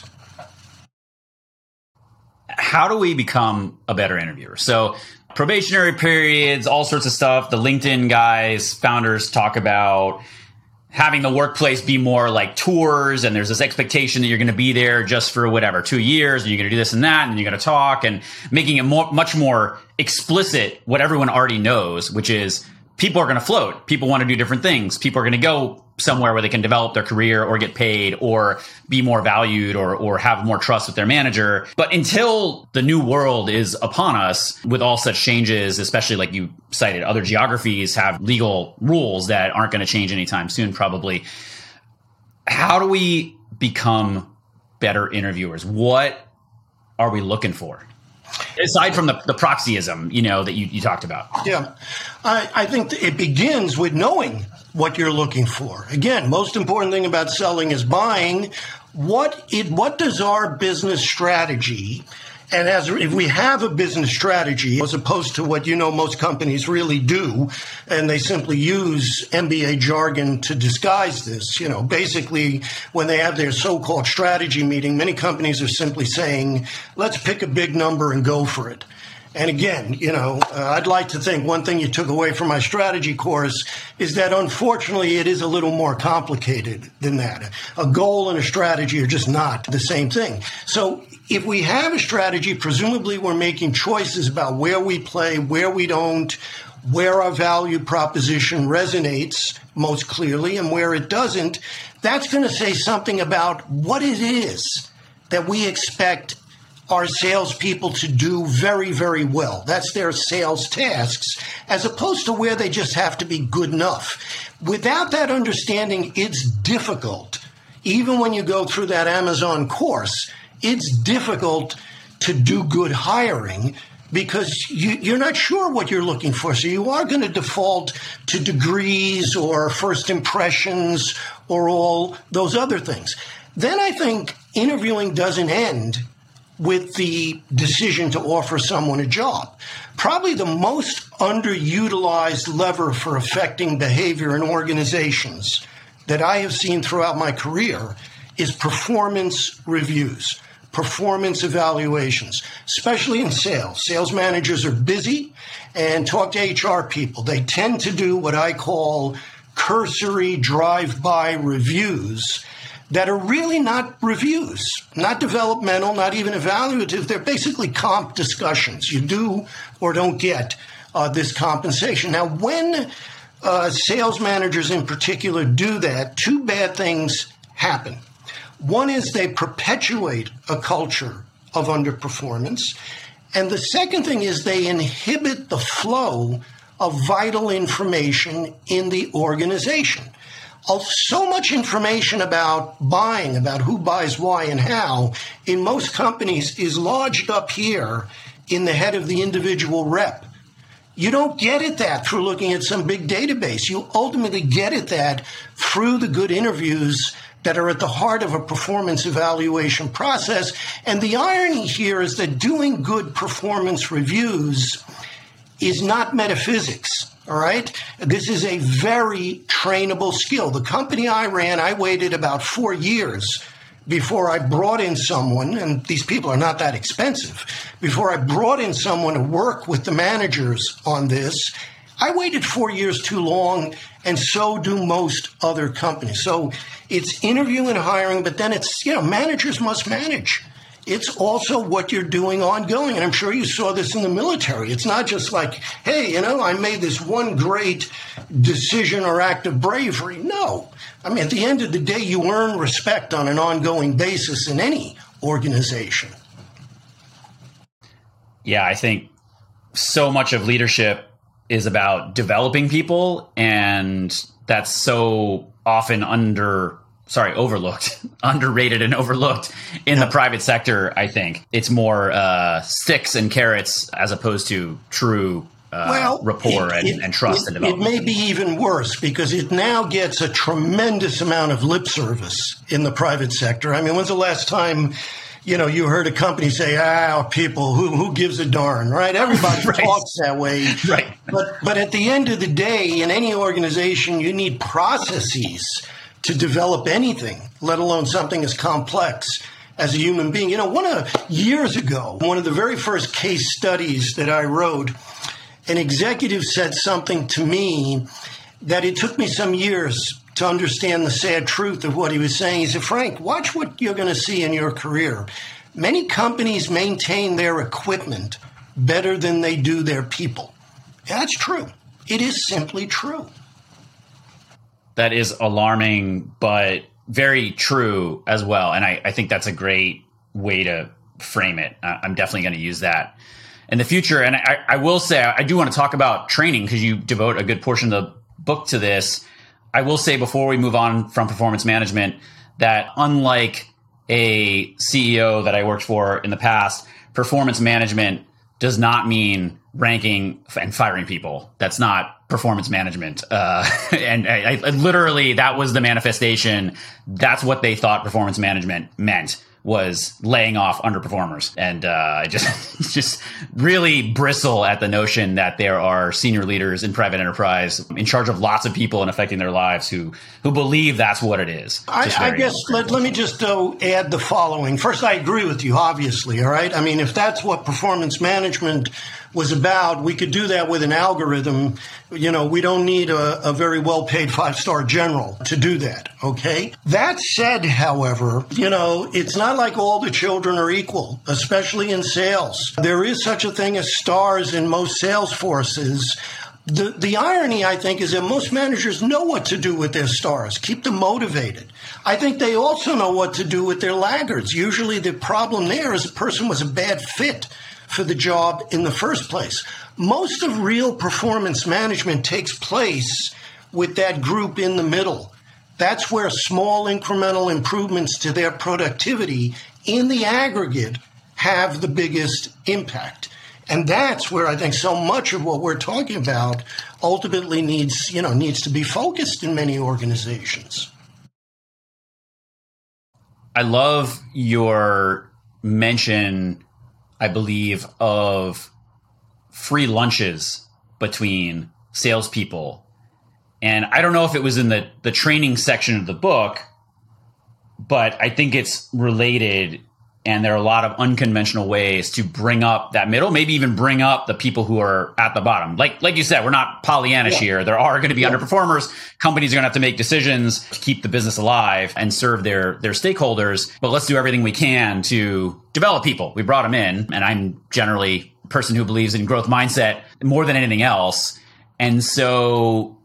How do we become a better interviewer? So probationary periods, all sorts of stuff. The LinkedIn guys, founders talk about having the workplace be more like tours, and there's this expectation that you're going to be there just for 2 years, and you're going to do this and that, and then you're going to talk, and making it much more explicit what everyone already knows, which is people are going to float. People want to do different things. People are going to go somewhere where they can develop their career or get paid or be more valued or have more trust with their manager. But until the new world is upon us with all such changes, especially like you cited, other geographies have legal rules that aren't going to change anytime soon, probably. How do we become better interviewers? What are we looking for? Aside from the proxyism, that you talked about. Yeah, I think it begins with knowing what you're looking for. Again, most important thing about selling is buying. What does our business strategy, and if we have a business strategy, as opposed to what most companies really do, and they simply use MBA jargon to disguise this. Basically, when they have their so-called strategy meeting, many companies are simply saying, let's pick a big number and go for it. And again, I'd like to think one thing you took away from my strategy course is that unfortunately it is a little more complicated than that. A goal and a strategy are just not the same thing. So if we have a strategy, presumably we're making choices about where we play, where we don't, where our value proposition resonates most clearly and where it doesn't. That's going to say something about what it is that we expect our salespeople to do very, very well. That's their sales tasks, as opposed to where they just have to be good enough. Without that understanding, it's difficult. Even when you go through that Amazon course, it's difficult to do good hiring because you're not sure what you're looking for. So you are going to default to degrees or first impressions or all those other things. Then I think interviewing doesn't end with the decision to offer someone a job. Probably the most underutilized lever for affecting behavior in organizations that I have seen throughout my career is performance reviews, performance evaluations, especially in sales. Sales managers are busy, and talk to HR people. They tend to do what I call cursory drive-by reviews that are really not reviews, not developmental, not even evaluative. They're basically comp discussions. You do or don't get this compensation. Now, when sales managers in particular do that, two bad things happen. One is they perpetuate a culture of underperformance. And the second thing is they inhibit the flow of vital information in the organization. So much information about buying, about who buys why and how, in most companies is lodged up here in the head of the individual rep. You don't get at that through looking at some big database. You ultimately get at that through the good interviews that are at the heart of a performance evaluation process. And the irony here is that doing good performance reviews is not metaphysics, all right? This is a very trainable skill. The company I ran, I waited about 4 years before I brought in someone, and these people are not that expensive, before I brought in someone to work with the managers on this. I waited 4 years too long, and so do most other companies. So it's interview and hiring, but then it's, managers must manage. It's also what you're doing ongoing. And I'm sure you saw this in the military. It's not just like, hey, I made this one great decision or act of bravery. No. I mean, at the end of the day, you earn respect on an ongoing basis in any organization. Yeah, I think so much of leadership is about developing people, and that's so often overlooked, underrated and overlooked in the private sector. I think it's more sticks and carrots as opposed to true rapport and trust and development. It may be even worse because it now gets a tremendous amount of lip service in the private sector. I mean, when's the last time you heard a company say, people, who gives a darn, right? Everybody talks that way. Right. But at the end of the day, in any organization, you need processes to develop anything, let alone something as complex as a human being. Years ago, one of the very first case studies that I wrote, an executive said something to me that it took me some years to understand the sad truth of what he was saying. He said, Frank, watch what you're going to see in your career. Many companies maintain their equipment better than they do their people. That's true. It is simply true. That is alarming, but very true as well. And I think that's a great way to frame it. I'm definitely going to use that in the future. And I will say, I do want to talk about training because you devote a good portion of the book to this. I will say before we move on from performance management that unlike a CEO that I worked for in the past, performance management does not mean ranking and firing people. That's not performance management. And I literally, that was the manifestation. That's what they thought performance management meant, was laying off underperformers. And I just really bristle at the notion that there are senior leaders in private enterprise in charge of lots of people and affecting their lives who believe that's what it is. I guess let me just add the following. First, I agree with you, obviously, all right? I mean, if that's what performance management was about, we could do that with an algorithm. We don't need a very well-paid 5-star general to do that, okay? That said, however, it's not like all the children are equal, especially in sales. There is such a thing as stars in most sales forces. The irony, I think, is that most managers know what to do with their stars, keep them motivated. I think they also know what to do with their laggards. Usually the problem there is a person was a bad fit for the job in the first place. Most of real performance management takes place with that group in the middle. That's where small incremental improvements to their productivity in the aggregate have the biggest impact. And that's where I think so much of what we're talking about ultimately needs to be focused in many organizations. I love your mention, I believe, of free lunches between salespeople. And I don't know if it was in the training section of the book, but I think it's related. And there are a lot of unconventional ways to bring up that middle, maybe even bring up the people who are at the bottom. Like you said, we're not Pollyannish here. There are going to be underperformers. Companies are going to have to make decisions to keep the business alive and serve their stakeholders. But let's do everything we can to develop people. We brought them in, and I'm generally a person who believes in growth mindset more than anything else. And so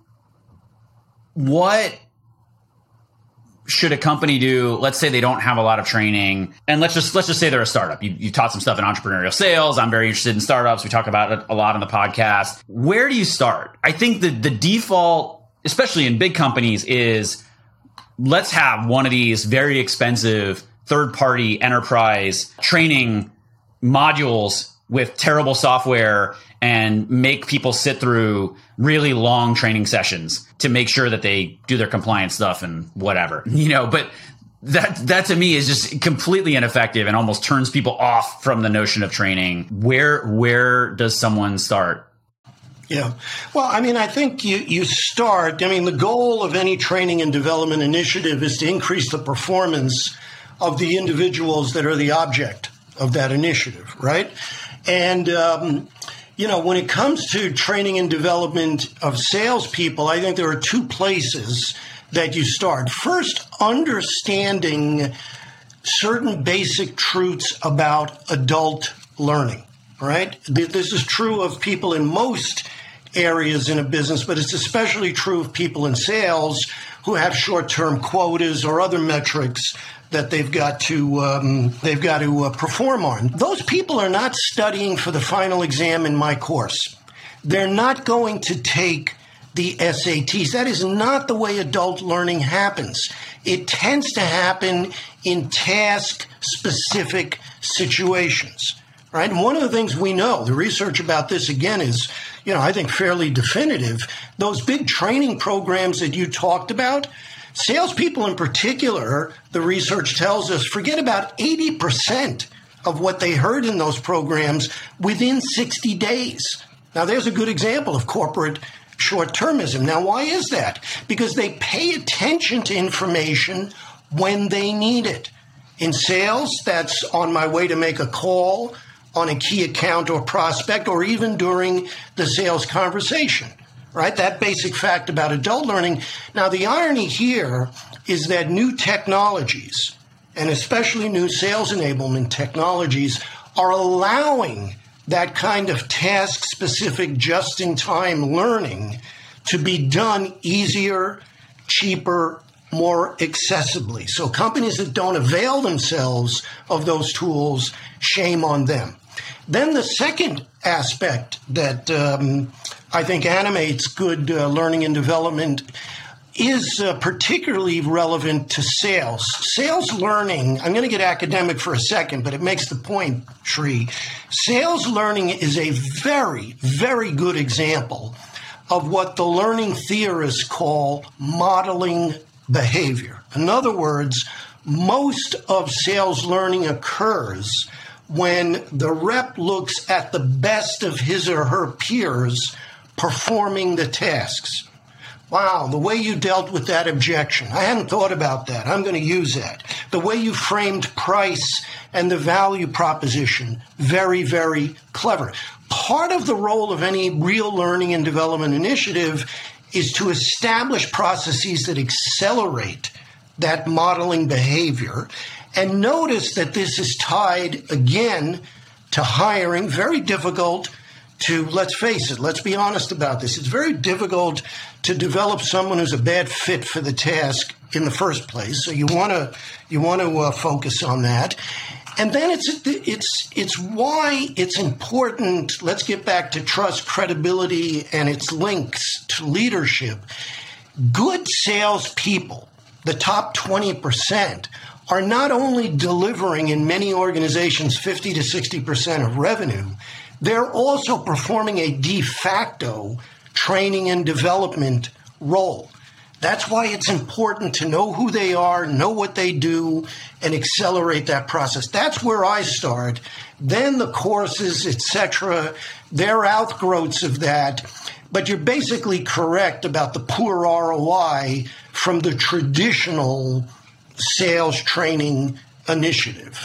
what should a company do? Let's say they don't have a lot of training, and let's just say they're a startup. You taught some stuff in entrepreneurial sales. I'm very interested in startups. We talk about it a lot on the podcast. Where do you start? I think the default, especially in big companies, is let's have one of these very expensive third-party enterprise training modules with terrible software and make people sit through really long training sessions to make sure that they do their compliance stuff and whatever, but that to me is just completely ineffective and almost turns people off from the notion of training. Where does someone start? Yeah. Well, I think you start, the goal of any training and development initiative is to increase the performance of the individuals that are the object of that initiative, right? And, when it comes to training and development of salespeople, I think there are two places that you start. First, understanding certain basic truths about adult learning, right? This is true of people in most areas in a business, but it's especially true of people in sales who have short-term quotas or other metrics that they've got to perform on. Those people are not studying for the final exam in my course. They're not going to take the SATs. That is not the way adult learning happens. It tends to happen in task-specific situations, right? And one of the things we know, the research about this, again, is, I think fairly definitive. Those big training programs that you talked about, salespeople in particular, the research tells us, forget about 80% of what they heard in those programs within 60 days. Now, there's a good example of corporate short-termism. Now, why is that? Because they pay attention to information when they need it. In sales, that's on my way to make a call on a key account or prospect, or even during the sales conversation. Right? That basic fact about adult learning. Now, the irony here is that new technologies, and especially new sales enablement technologies, are allowing that kind of task-specific, just-in-time learning to be done easier, cheaper, more accessibly. So companies that don't avail themselves of those tools, shame on them. Then the second aspect that I think animates good learning and development is particularly relevant to sales. Sales learning, I'm going to get academic for a second, but it makes the point, Sri. Sales learning is a very, very good example of what the learning theorists call modeling behavior. In other words, most of sales learning occurs when the rep looks at the best of his or her peers performing the tasks. Wow, the way you dealt with that objection. I hadn't thought about that. I'm going to use that. The way you framed price and the value proposition, very, very clever. Part of the role of any real learning and development initiative is to establish processes that accelerate that modeling behavior. And notice that this is tied, again, to hiring. Very difficult to, let's face it, let's be honest about this. It's very difficult to develop someone who's a bad fit for the task in the first place. So you want to focus on that. And then it's why it's important. Let's get back to trust, credibility, and its links to leadership. Good salespeople, the top 20%, are not only delivering in many organizations 50 to 60% of revenue, they're also performing a de facto training and development role. That's why it's important to know who they are, know what they do, and accelerate that process. That's where I start. Then the courses, etc., they're outgrowths of that. But you're basically correct about the poor ROI from the traditional sales training initiative.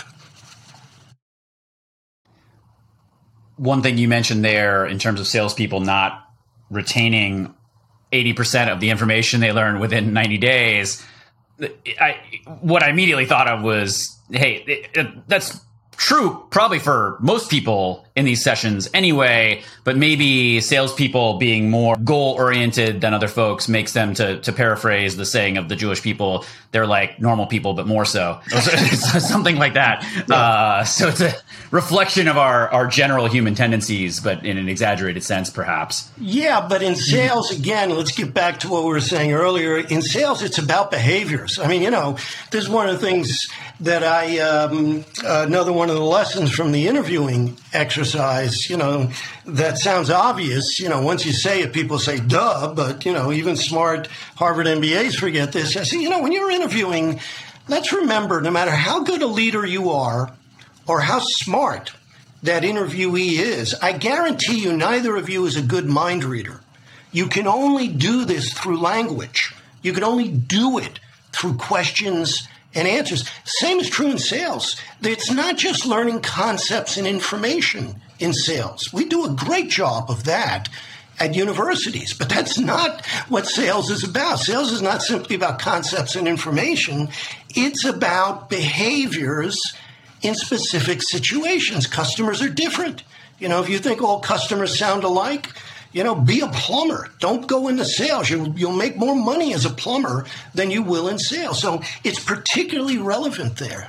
One thing you mentioned there in terms of salespeople not retaining 80% of the information they learn within 90 days, what I immediately thought of was, hey, that's true probably for most people in these sessions anyway, but maybe salespeople being more goal-oriented than other folks makes them, to paraphrase the saying of the Jewish people, they're like normal people, but more so. Something like that. Yeah. So it's a reflection of our general human tendencies, but in an exaggerated sense, perhaps. Yeah, but in sales, again, let's get back to what we were saying earlier. In sales, it's about behaviors. I mean, this is one of the things that another one of the lessons from the interviewing exercise, that sounds obvious. Once you say it, people say, duh, but, even smart Harvard MBAs forget this. I say, when you're interviewing, let's remember, no matter how good a leader you are or how smart that interviewee is, I guarantee you neither of you is a good mind reader. You can only do this through language. You can only do it through questions and answers. Same is true in sales. It's not just learning concepts and information in sales. We do a great job of that at universities, but that's not what sales is about. Sales is not simply about concepts and information. It's about behaviors in specific situations. Customers are different. If you think all customers sound alike, be a plumber. Don't go into sales. You'll make more money as a plumber than you will in sales. So it's particularly relevant there.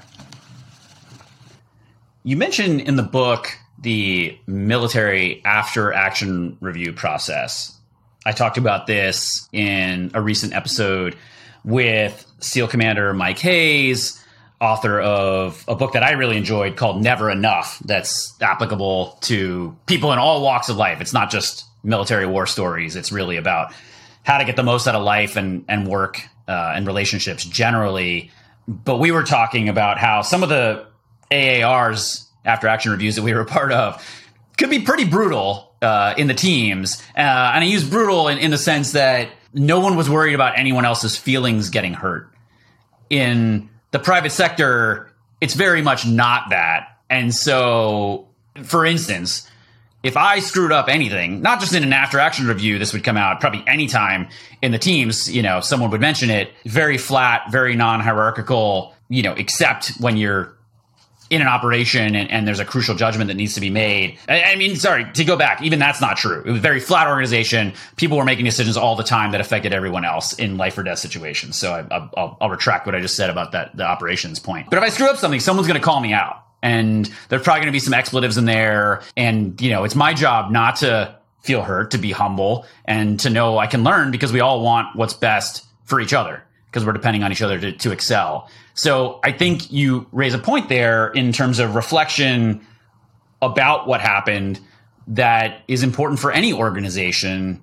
You mentioned in the book the military after-action review process. I talked about this in a recent episode with SEAL Commander Mike Hayes, author of a book that I really enjoyed called Never Enough, that's applicable to people in all walks of life. It's not just military war stories. It's really about how to get the most out of life and work and relationships generally. But we were talking about how some of the AARs, after action reviews, that we were a part of could be pretty brutal in the teams. And I use brutal in the sense that no one was worried about anyone else's feelings getting hurt. In the private sector, it's very much not that. And so, for instance, if I screwed up anything, not just in an after-action review, this would come out probably anytime in the teams, someone would mention it, very flat, very non-hierarchical, except when you're in an operation and there's a crucial judgment that needs to be made. I mean, sorry, to go back, even that's not true. It was a very flat organization. People were making decisions all the time that affected everyone else in life or death situations. So I'll retract what I just said about the operations point. But if I screw up something, someone's going to call me out. And there's probably going to be some expletives in there. And, it's my job not to feel hurt, to be humble, and to know I can learn, because we all want what's best for each other, because we're depending on each other to excel. So I think you raise a point there in terms of reflection about what happened that is important for any organization.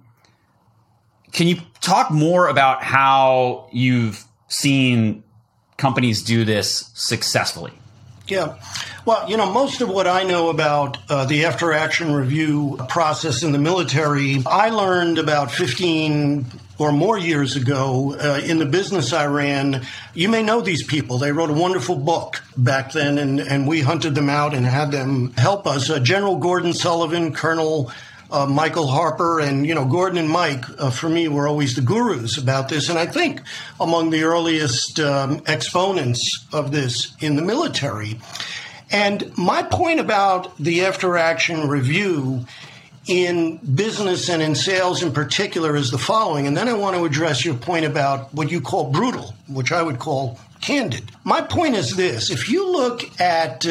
Can you talk more about how you've seen companies do this successfully? Yeah. Well, most of what I know about the after-action review process in the military, I learned about 15 or more years ago in the business I ran. You may know these people. They wrote a wonderful book back then, and we hunted them out and had them help us. General Gordon Sullivan, Colonel Michael Harper, and, Gordon and Mike, for me, were always the gurus about this. And I think among the earliest exponents of this in the military. And my point about the after-action review in business and in sales in particular is the following. And then I want to address your point about what you call brutal, which I would call candid. My point is this. If you look at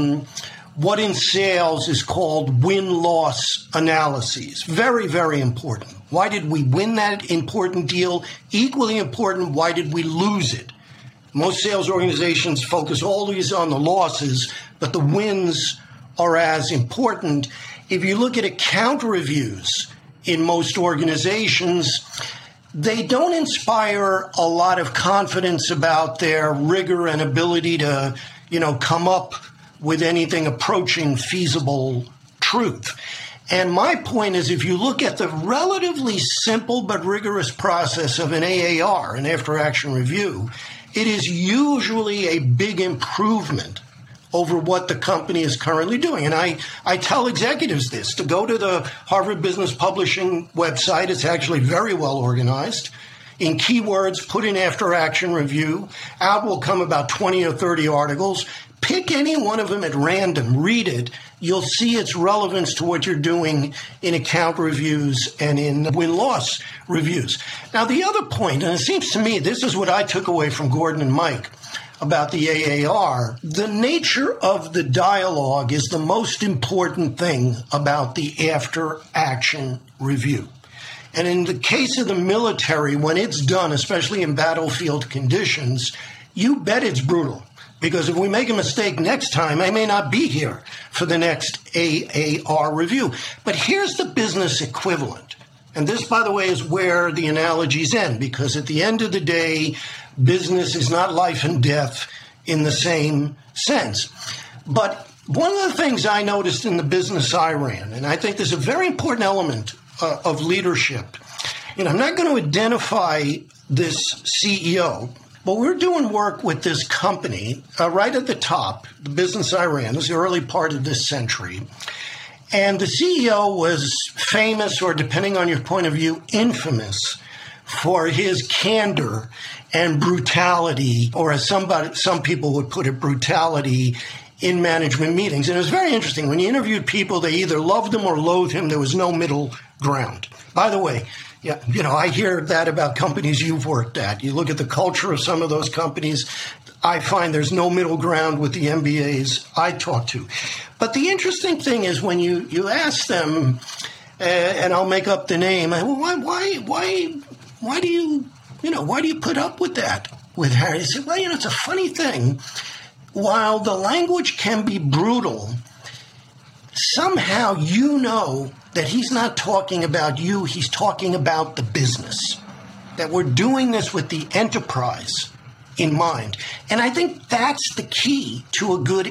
what in sales is called win-loss analyses, very, very important. Why did we win that important deal? Equally important, why did we lose it? Most sales organizations focus always on the losses, but the wins are as important. if you look at account reviews in most organizations, they don't inspire a lot of confidence about their rigor and ability to, come up with anything approaching feasible truth. And my point is, if you look at the relatively simple but rigorous process of an AAR, an after-action review, it is usually a big improvement over what the company is currently doing. And I tell executives this, to go to the Harvard Business Publishing website. It's actually very well organized. In keywords, put in after action review. Out will come about 20 or 30 articles. Pick any one of them at random, read it. You'll see its relevance to what you're doing in account reviews and in win-loss reviews. Now, the other point, and it seems to me this is what I took away from Gordon and Mike about the AAR, the nature of the dialogue is the most important thing about the after-action review. And in the case of the military, when it's done, especially in battlefield conditions, you bet it's brutal. Because if we make a mistake next time, I may not be here for the next AAR review. But here's the business equivalent. And this, by the way, is where the analogies end, because at the end of the day, business is not life and death in the same sense. But one of the things I noticed in the business I ran, and I think there's a very important element of leadership. I'm not going to identify this CEO, but we're doing work with this company right at the top, the business I ran. This is the early part of this century. And the CEO was famous, or depending on your point of view, infamous for his candor and brutality, or as some people would put it, brutality in management meetings. And it was very interesting. When you interviewed people, they either loved him or loathed him. There was no middle ground. By the way, I hear that about companies you've worked at. You look at the culture of some of those companies, I find there's no middle ground with the MBAs I talk to. But the interesting thing is when you ask them, and I'll make up the name, why do you put up with that with Harry? They say, it's a funny thing. While the language can be brutal, somehow that he's not talking about you, he's talking about the business. That we're doing this with the enterprise in mind. And I think that's the key to a good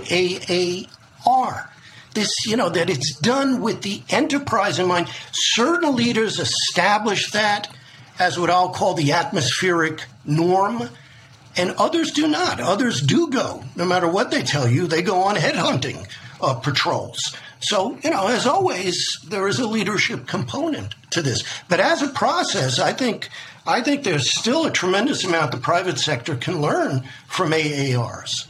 AAR. This, that it's done with the enterprise in mind. Certain leaders establish that as what I'll call the atmospheric norm, and others do not. Others do go, no matter what they tell you, they go on headhunting patrols. So, as always, there is a leadership component to this. But as a process, I think there's still a tremendous amount the private sector can learn from AARs.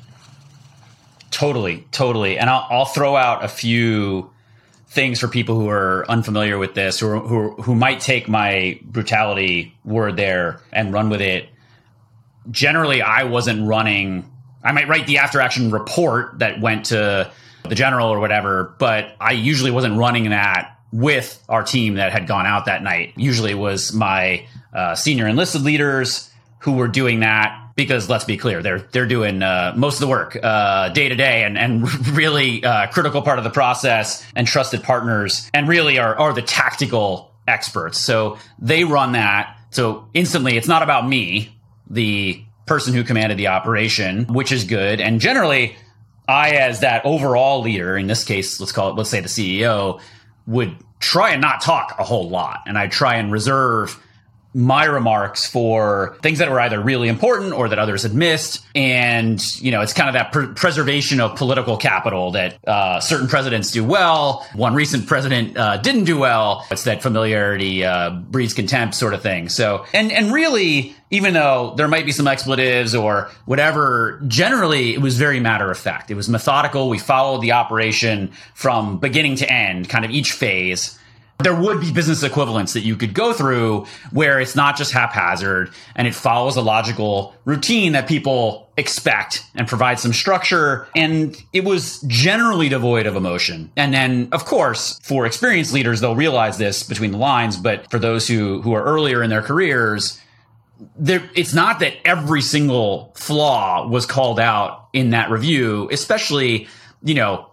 Totally. And I'll throw out a few things for people who are unfamiliar with this, who might take my brutality word there and run with it. Generally, I wasn't running. I might write the after-action report that went to the general or whatever, but I usually wasn't running that with our team that had gone out that night. Usually it was my senior enlisted leaders who were doing that, because let's be clear, they're doing most of the work day to day, and really critical part of the process, and trusted partners, and really are the tactical experts. So they run that. So instantly, it's not about me, the person who commanded the operation, which is good. And generally, I, as that overall leader, in this case, let's say the CEO, would try and not talk a whole lot. And I try and reserve my remarks for things that were either really important or that others had missed. And, it's kind of that preservation of political capital that certain presidents do well. One recent president didn't do well. It's that familiarity breeds contempt sort of thing. So, and really, even though there might be some expletives or whatever, generally it was very matter of fact. It was methodical. We followed the operation from beginning to end, kind of each phase. There would be business equivalents that you could go through where it's not just haphazard and it follows a logical routine that people expect and provide some structure. And it was generally devoid of emotion. And then, of course, for experienced leaders, they'll realize this between the lines. But for those who are earlier in their careers, it's not that every single flaw was called out in that review, especially,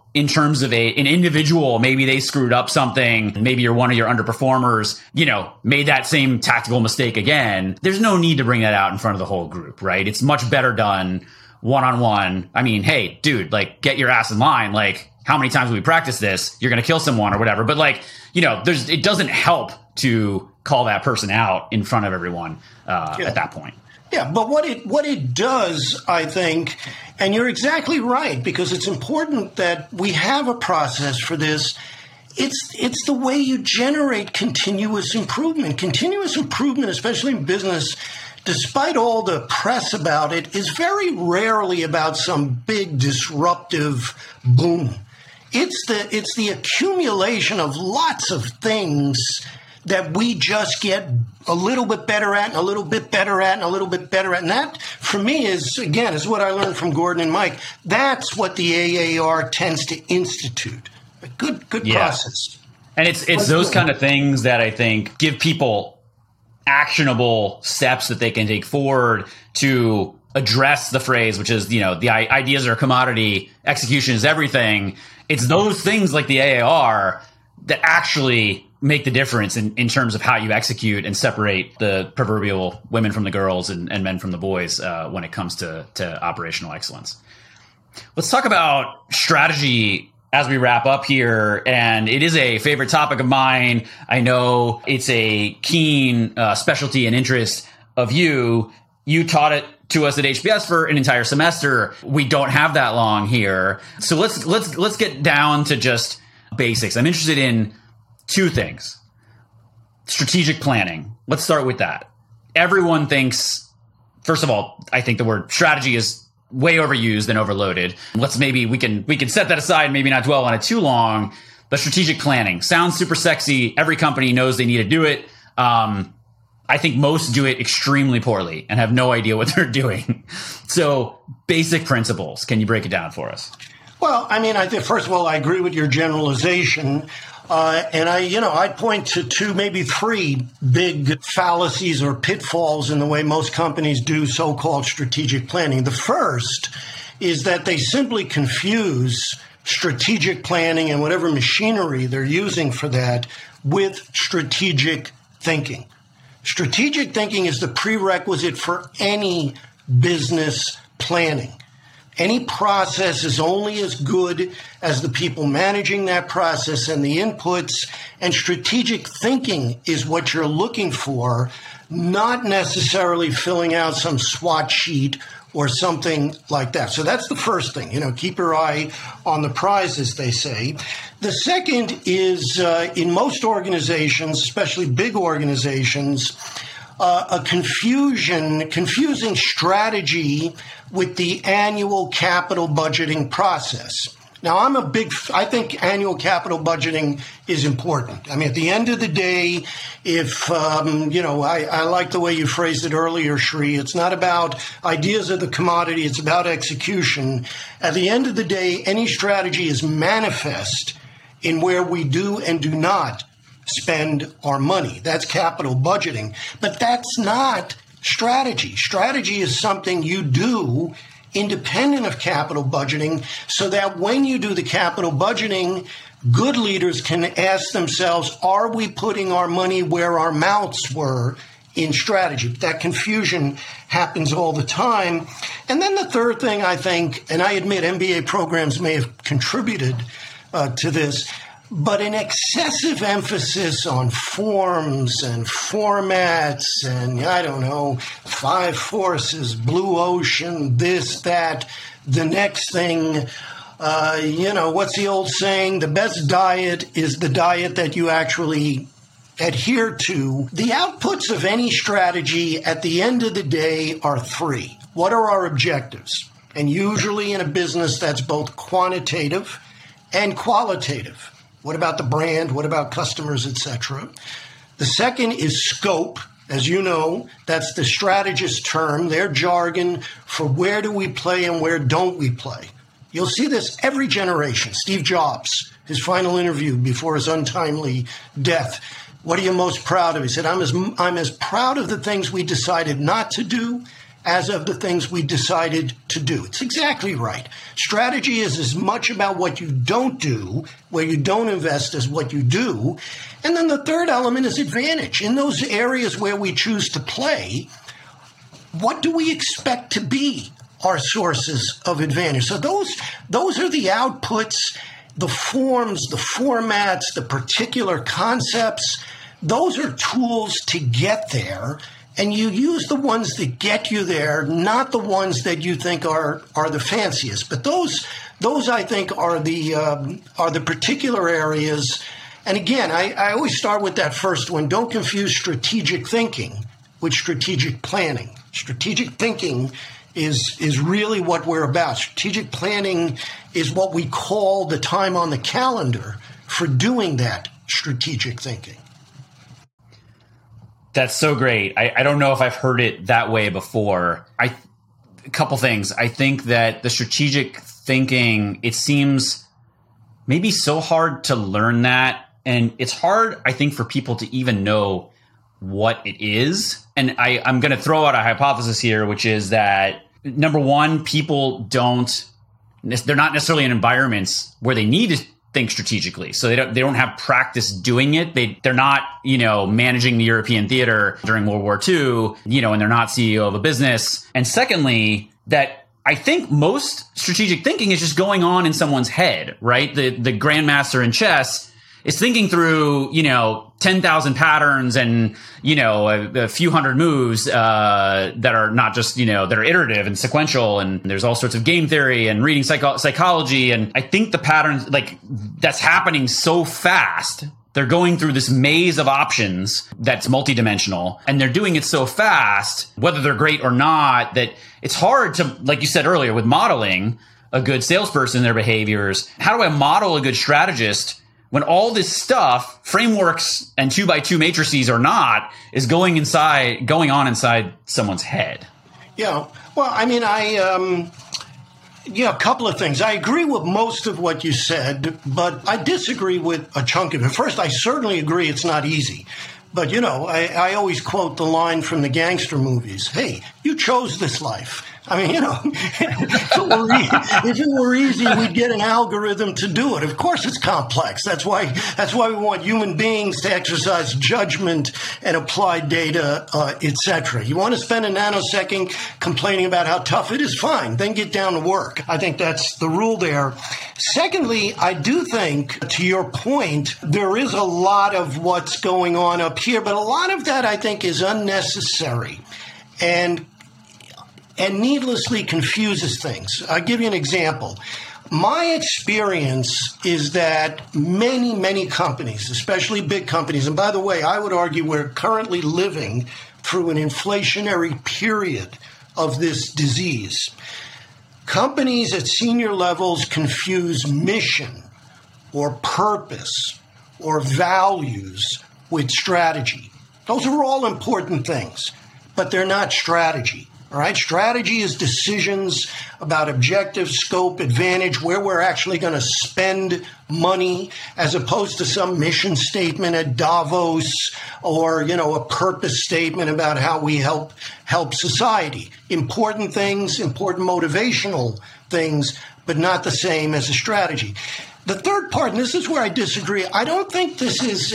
in terms of an individual, maybe they screwed up something, maybe you're one of your underperformers, made that same tactical mistake again, there's no need to bring that out in front of the whole group, right? It's much better done one-on-one. I mean, hey, dude, like, get your ass in line. Like, how many times have we practiced this? You're going to kill someone or whatever. But like, it doesn't help to call that person out in front of everyone at that point. Yeah, but what it does, I think, and you're exactly right, because it's important that we have a process for this. It's the way you generate continuous improvement. Continuous improvement, especially in business, despite all the press about it, is very rarely about some big disruptive boom. It's the accumulation of lots of things that we just get a little bit better at, and a little bit better at, and a little bit better at. And that, for me, is what I learned from Gordon and Mike. That's what the AAR tends to institute. A good process. And it's those kind of things that I think give people actionable steps that they can take forward to address the phrase, which is, the ideas are a commodity, execution is everything. It's those things like the AAR that actually make the difference in terms of how you execute and separate the proverbial women from the girls and men from the boys when it comes to operational excellence. Let's talk about strategy as we wrap up here. And it is a favorite topic of mine. I know it's a keen specialty and interest of you. You taught it to us at HBS for an entire semester. We don't have that long here. So let's get down to just basics. I'm interested in two things. Strategic planning. Let's start with that. Everyone thinks, first of all, I think the word strategy is way overused and overloaded. We can set that aside, maybe not dwell on it too long. But strategic planning sounds super sexy. Every company knows they need to do it. I think most do it extremely poorly and have no idea what they're doing. So basic principles. Can you break it down for us? Well, I mean, I think, first of all, I agree with your generalization. And I'd point to two, maybe three big fallacies or pitfalls in the way most companies do so-called strategic planning. The first is that they simply confuse strategic planning and whatever machinery they're using for that with strategic thinking. Strategic thinking is the prerequisite for any business planning. Any process is only as good as the people managing that process and the inputs, and strategic thinking is what you're looking for, not necessarily filling out some SWOT sheet or something like that. So that's the first thing, keep your eye on the prize, as they say. The second is in most organizations, especially big organizations, a confusing strategy with the annual capital budgeting process. Now, I think annual capital budgeting is important. I mean, at the end of the day, if, I like the way you phrased it earlier, Sri, it's not about ideas of the commodity, it's about execution. At the end of the day, any strategy is manifest in where we do and do not spend our money. That's capital budgeting. But that's not strategy. Strategy is something you do independent of capital budgeting, so that when you do the capital budgeting, good leaders can ask themselves, are we putting our money where our mouths were in strategy? That confusion happens all the time. And then the third thing, I think, and I admit MBA programs may have contributed to this, but an excessive emphasis on forms and formats and, 5 forces, blue ocean, this, that, the next thing. What's the old saying? The best diet is the diet that you actually adhere to. The outputs of any strategy at the end of the day are three. What are our objectives? And usually in a business, that's both quantitative and qualitative. What about the brand? What about customers, etc.? The second is scope. As you know, that's the strategist term, their jargon for where do we play and where don't we play. You'll see this every generation. Steve Jobs, his final interview before his untimely death. What are you most proud of? He said, I'm as proud of the things we decided not to do as of the things we decided to do. It's exactly right. Strategy is as much about what you don't do, where you don't invest, as what you do. And then the third element is advantage. In those areas where we choose to play, what do we expect to be our sources of advantage? So those are the outputs, the forms, the formats, the particular concepts. Those are tools to get there. And you use the ones that get you there, not the ones that you think are the fanciest. But those I think are the particular areas. And again, I always start with that first one. Don't confuse strategic thinking with strategic planning. Strategic thinking is really what we're about. Strategic planning is what we call the time on the calendar for doing that strategic thinking. That's so great. I don't know if I've heard it that way before. A couple things. I think that the strategic thinking, it seems maybe so hard to learn that. And it's hard, I think, for people to even know what it is. And I'm going to throw out a hypothesis here, which is that, number one, people they're not necessarily in environments where they need to think strategically. So they don't have practice doing it. They're not, managing the European theater during World War II, and they're not CEO of a business. And secondly, that I think most strategic thinking is just going on in someone's head, right? The grandmaster in chess is thinking through, 10,000 patterns and, a few hundred moves that are not just, that are iterative and sequential. And there's all sorts of game theory and reading psychology. And I think the patterns, that's happening so fast. They're going through this maze of options that's multidimensional, and they're doing it so fast, whether they're great or not, that it's hard to, like you said earlier, with modeling a good salesperson, their behaviors. How do I model a good strategist when all this stuff, frameworks and 2x2 matrices or not, is going on inside someone's head? Yeah. Well, I mean, a couple of things. I agree with most of what you said, but I disagree with a chunk of it. First, I certainly agree it's not easy. But, I always quote the line from the gangster movies. Hey, you chose this life. I mean, if it were easy, we'd get an algorithm to do it. Of course, it's complex. That's why we want human beings to exercise judgment and apply data, etc. You want to spend a nanosecond complaining about how tough it is? Fine. Then get down to work. I think that's the rule there. Secondly, I do think, to your point, there is a lot of what's going on up here, but a lot of that, I think, is unnecessary and needlessly confuses things. I'll give you an example. My experience is that many, many companies, especially big companies, and by the way, I would argue we're currently living through an inflationary period of this disease. Companies at senior levels confuse mission or purpose or values with strategy. Those are all important things, but they're not strategy. All right. Strategy is decisions about objective, scope, advantage, where we're actually going to spend money, as opposed to some mission statement at Davos or, a purpose statement about how we help society. Important things, important motivational things, but not the same as a strategy. The third part, and this is where I disagree, I don't think this is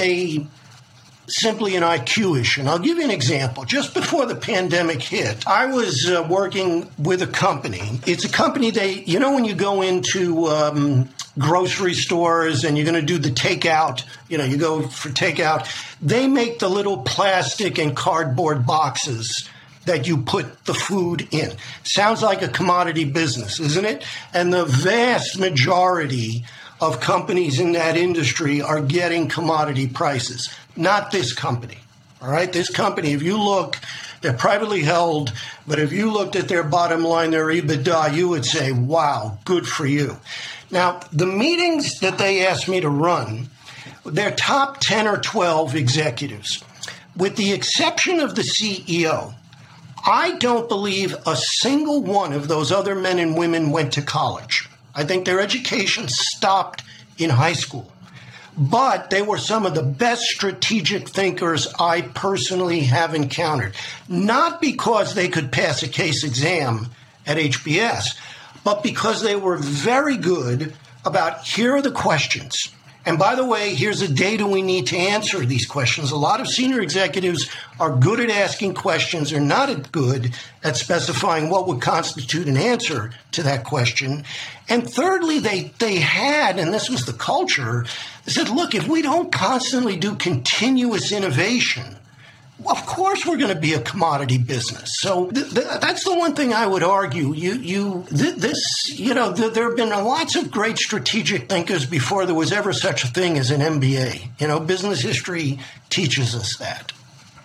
simply an IQ issue. And I'll give you an example. Just before the pandemic hit, I was working with a company. It's a company when you go into grocery stores and you're going to do the takeout, you go for takeout, they make the little plastic and cardboard boxes that you put the food in. Sounds like a commodity business, isn't it? And the vast majority of companies in that industry are getting commodity prices. Not this company. All right. This company, if you look, they're privately held, but if you looked at their bottom line, their EBITDA, you would say, wow, good for you. Now, the meetings that they asked me to run, they're top 10 or 12 executives. With the exception of the CEO, I don't believe a single one of those other men and women went to college. I think their education stopped in high school. but they were some of the best strategic thinkers I personally have encountered. Not because they could pass a case exam at HBS, but because they were very good about, here are the questions. And by the way, here's the data we need to answer these questions. A lot of senior executives are good at asking questions. They're not as good at specifying what would constitute an answer to that question. And thirdly, they had, and this was the culture, they said, look, if we don't constantly do continuous innovation, of course we're going to be a commodity business. So that's the one thing I would argue. There have been lots of great strategic thinkers before there was ever such a thing as an MBA. Business history teaches us that.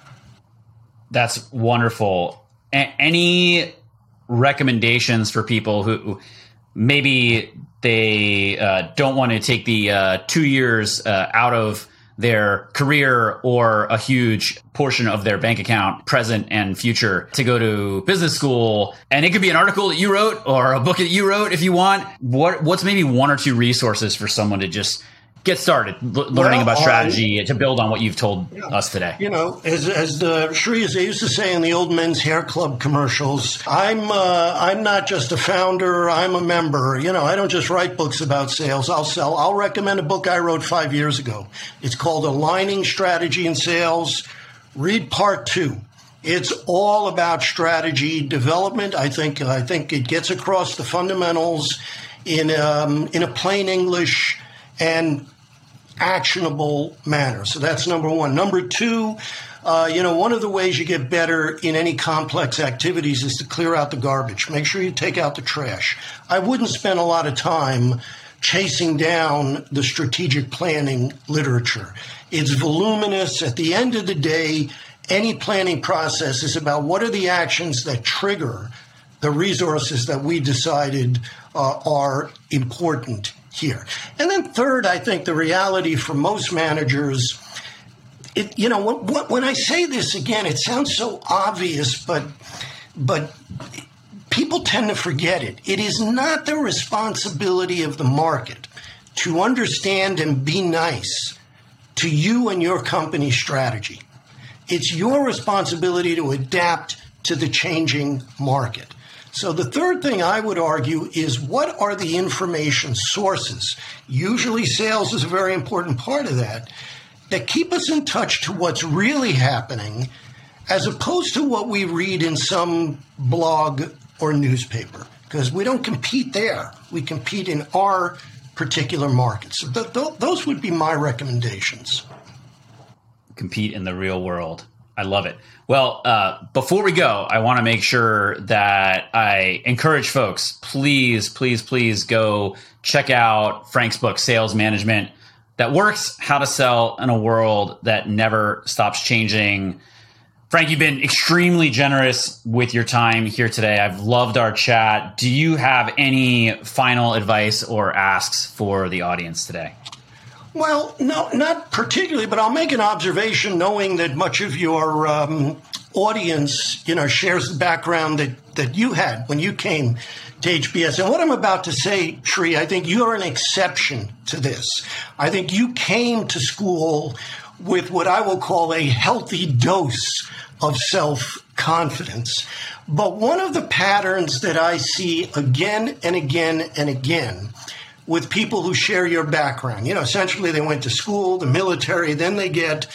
That's wonderful. Any recommendations for people who maybe they don't want to take the 2 years out of their career or a huge portion of their bank account, present and future, to go to business school? And it could be an article that you wrote or a book that you wrote if you want. What's maybe one or two resources for someone to just get started learning about strategy to build on what you've told us today? As the Sri, as they used to say in the old men's hair club commercials, I'm not just a founder, I'm a member. I don't just write books about sales. I'll recommend a book I wrote 5 years ago. It's called Aligning Strategy and Sales. Read part 2. It's all about strategy development. I think it gets across the fundamentals in a plain English and actionable manner. So that's number one. Number two, one of the ways you get better in any complex activities is to clear out the garbage. Make sure you take out the trash. I wouldn't spend a lot of time chasing down the strategic planning literature. It's voluminous. At the end of the day, any planning process is about what are the actions that trigger the resources that we decided are important here. And then third, I think the reality for most managers, when I say this again, it sounds so obvious, but people tend to forget it. It is not the responsibility of the market to understand and be nice to you and your company's strategy. It's your responsibility to adapt to the changing market. So the third thing I would argue is, what are the information sources? Usually sales is a very important part of that keep us in touch to what's really happening, as opposed to what we read in some blog or newspaper, because we don't compete there. We compete in our particular markets. So those would be my recommendations. Compete in the real world. I love it. Well, before we go, I want to make sure that I encourage folks, please go check out Frank's book, Sales Management That Works: How to Sell in a World That Never Stops Changing. Frank, you've been extremely generous with your time here today. I've loved our chat. Do you have any final advice or asks for the audience today? Well, no, not particularly, but I'll make an observation, knowing that much of your audience, shares the background that you had when you came to HBS. And what I'm about to say, Sri, I think you're an exception to this. I think you came to school with what I will call a healthy dose of self-confidence. But one of the patterns that I see again and again and again with people who share your background, essentially they went to school, the military, then they get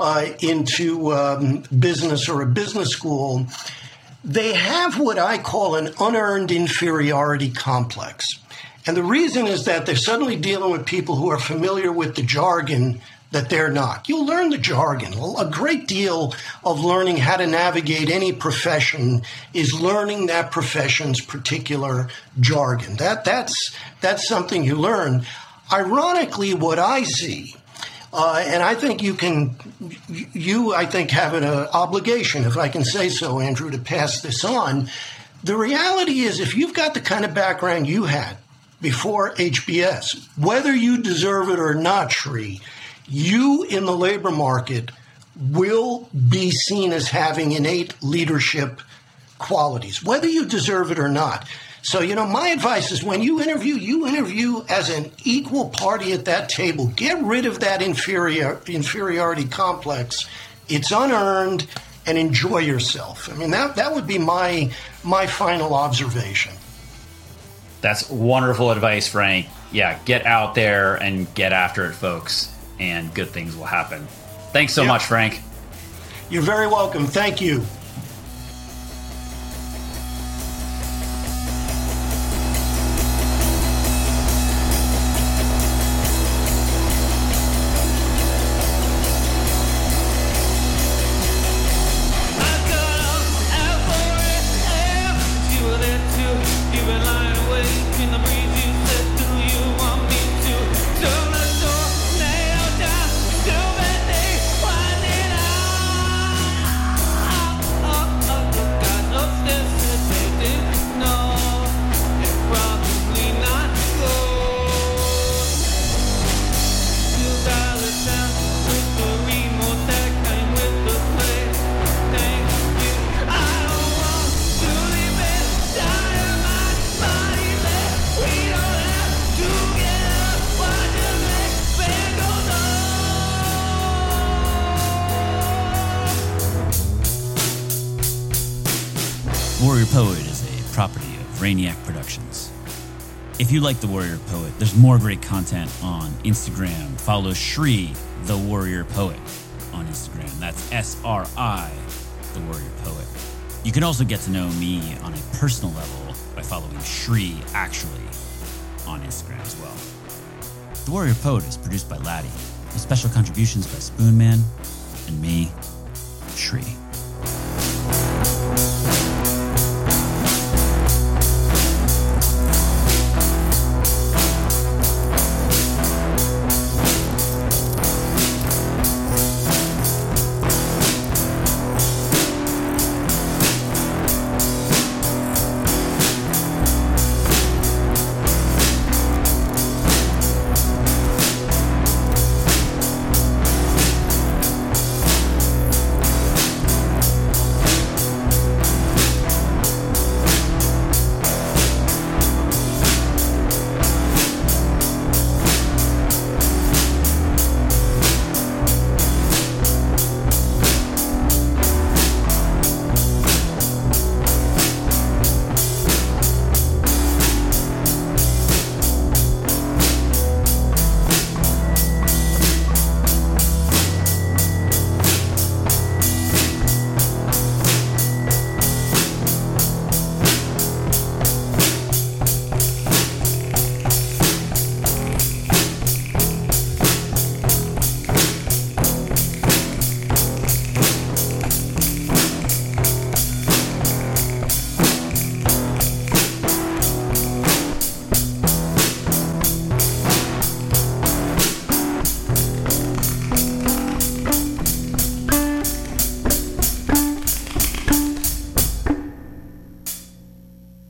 into business or a business school. They have what I call an unearned inferiority complex. And the reason is that they're suddenly dealing with people who are familiar with the jargon that they're not. You'll learn the jargon. A great deal of learning how to navigate any profession is learning that profession's particular jargon. That's something you learn. Ironically, what I see, and I think you have an obligation, if I can say so, Andrew, to pass this on. The reality is, if you've got the kind of background you had before HBS, whether you deserve it or not, Sri, you in the labor market will be seen as having innate leadership qualities, whether you deserve it or not. So, my advice is when you interview as an equal party at that table. Get rid of that inferiority complex. It's unearned, and enjoy yourself. I mean, that would be my final observation. That's wonderful advice, Frank. Yeah, get out there and get after it, folks, and good things will happen. Thanks so much, Frank. You're very welcome. Thank you. Warrior Poet is a property of Rainiac Productions. If you like The Warrior Poet, there's more great content on Instagram. Follow Shri, The Warrior Poet, on Instagram. That's SRI, The Warrior Poet. You can also get to know me on a personal level by following Shri Actually on Instagram as well. The Warrior Poet is produced by Laddie, with special contributions by Spoonman and me, Shri.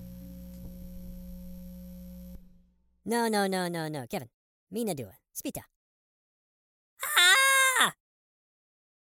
No, Kevin. Me na do it. Spita.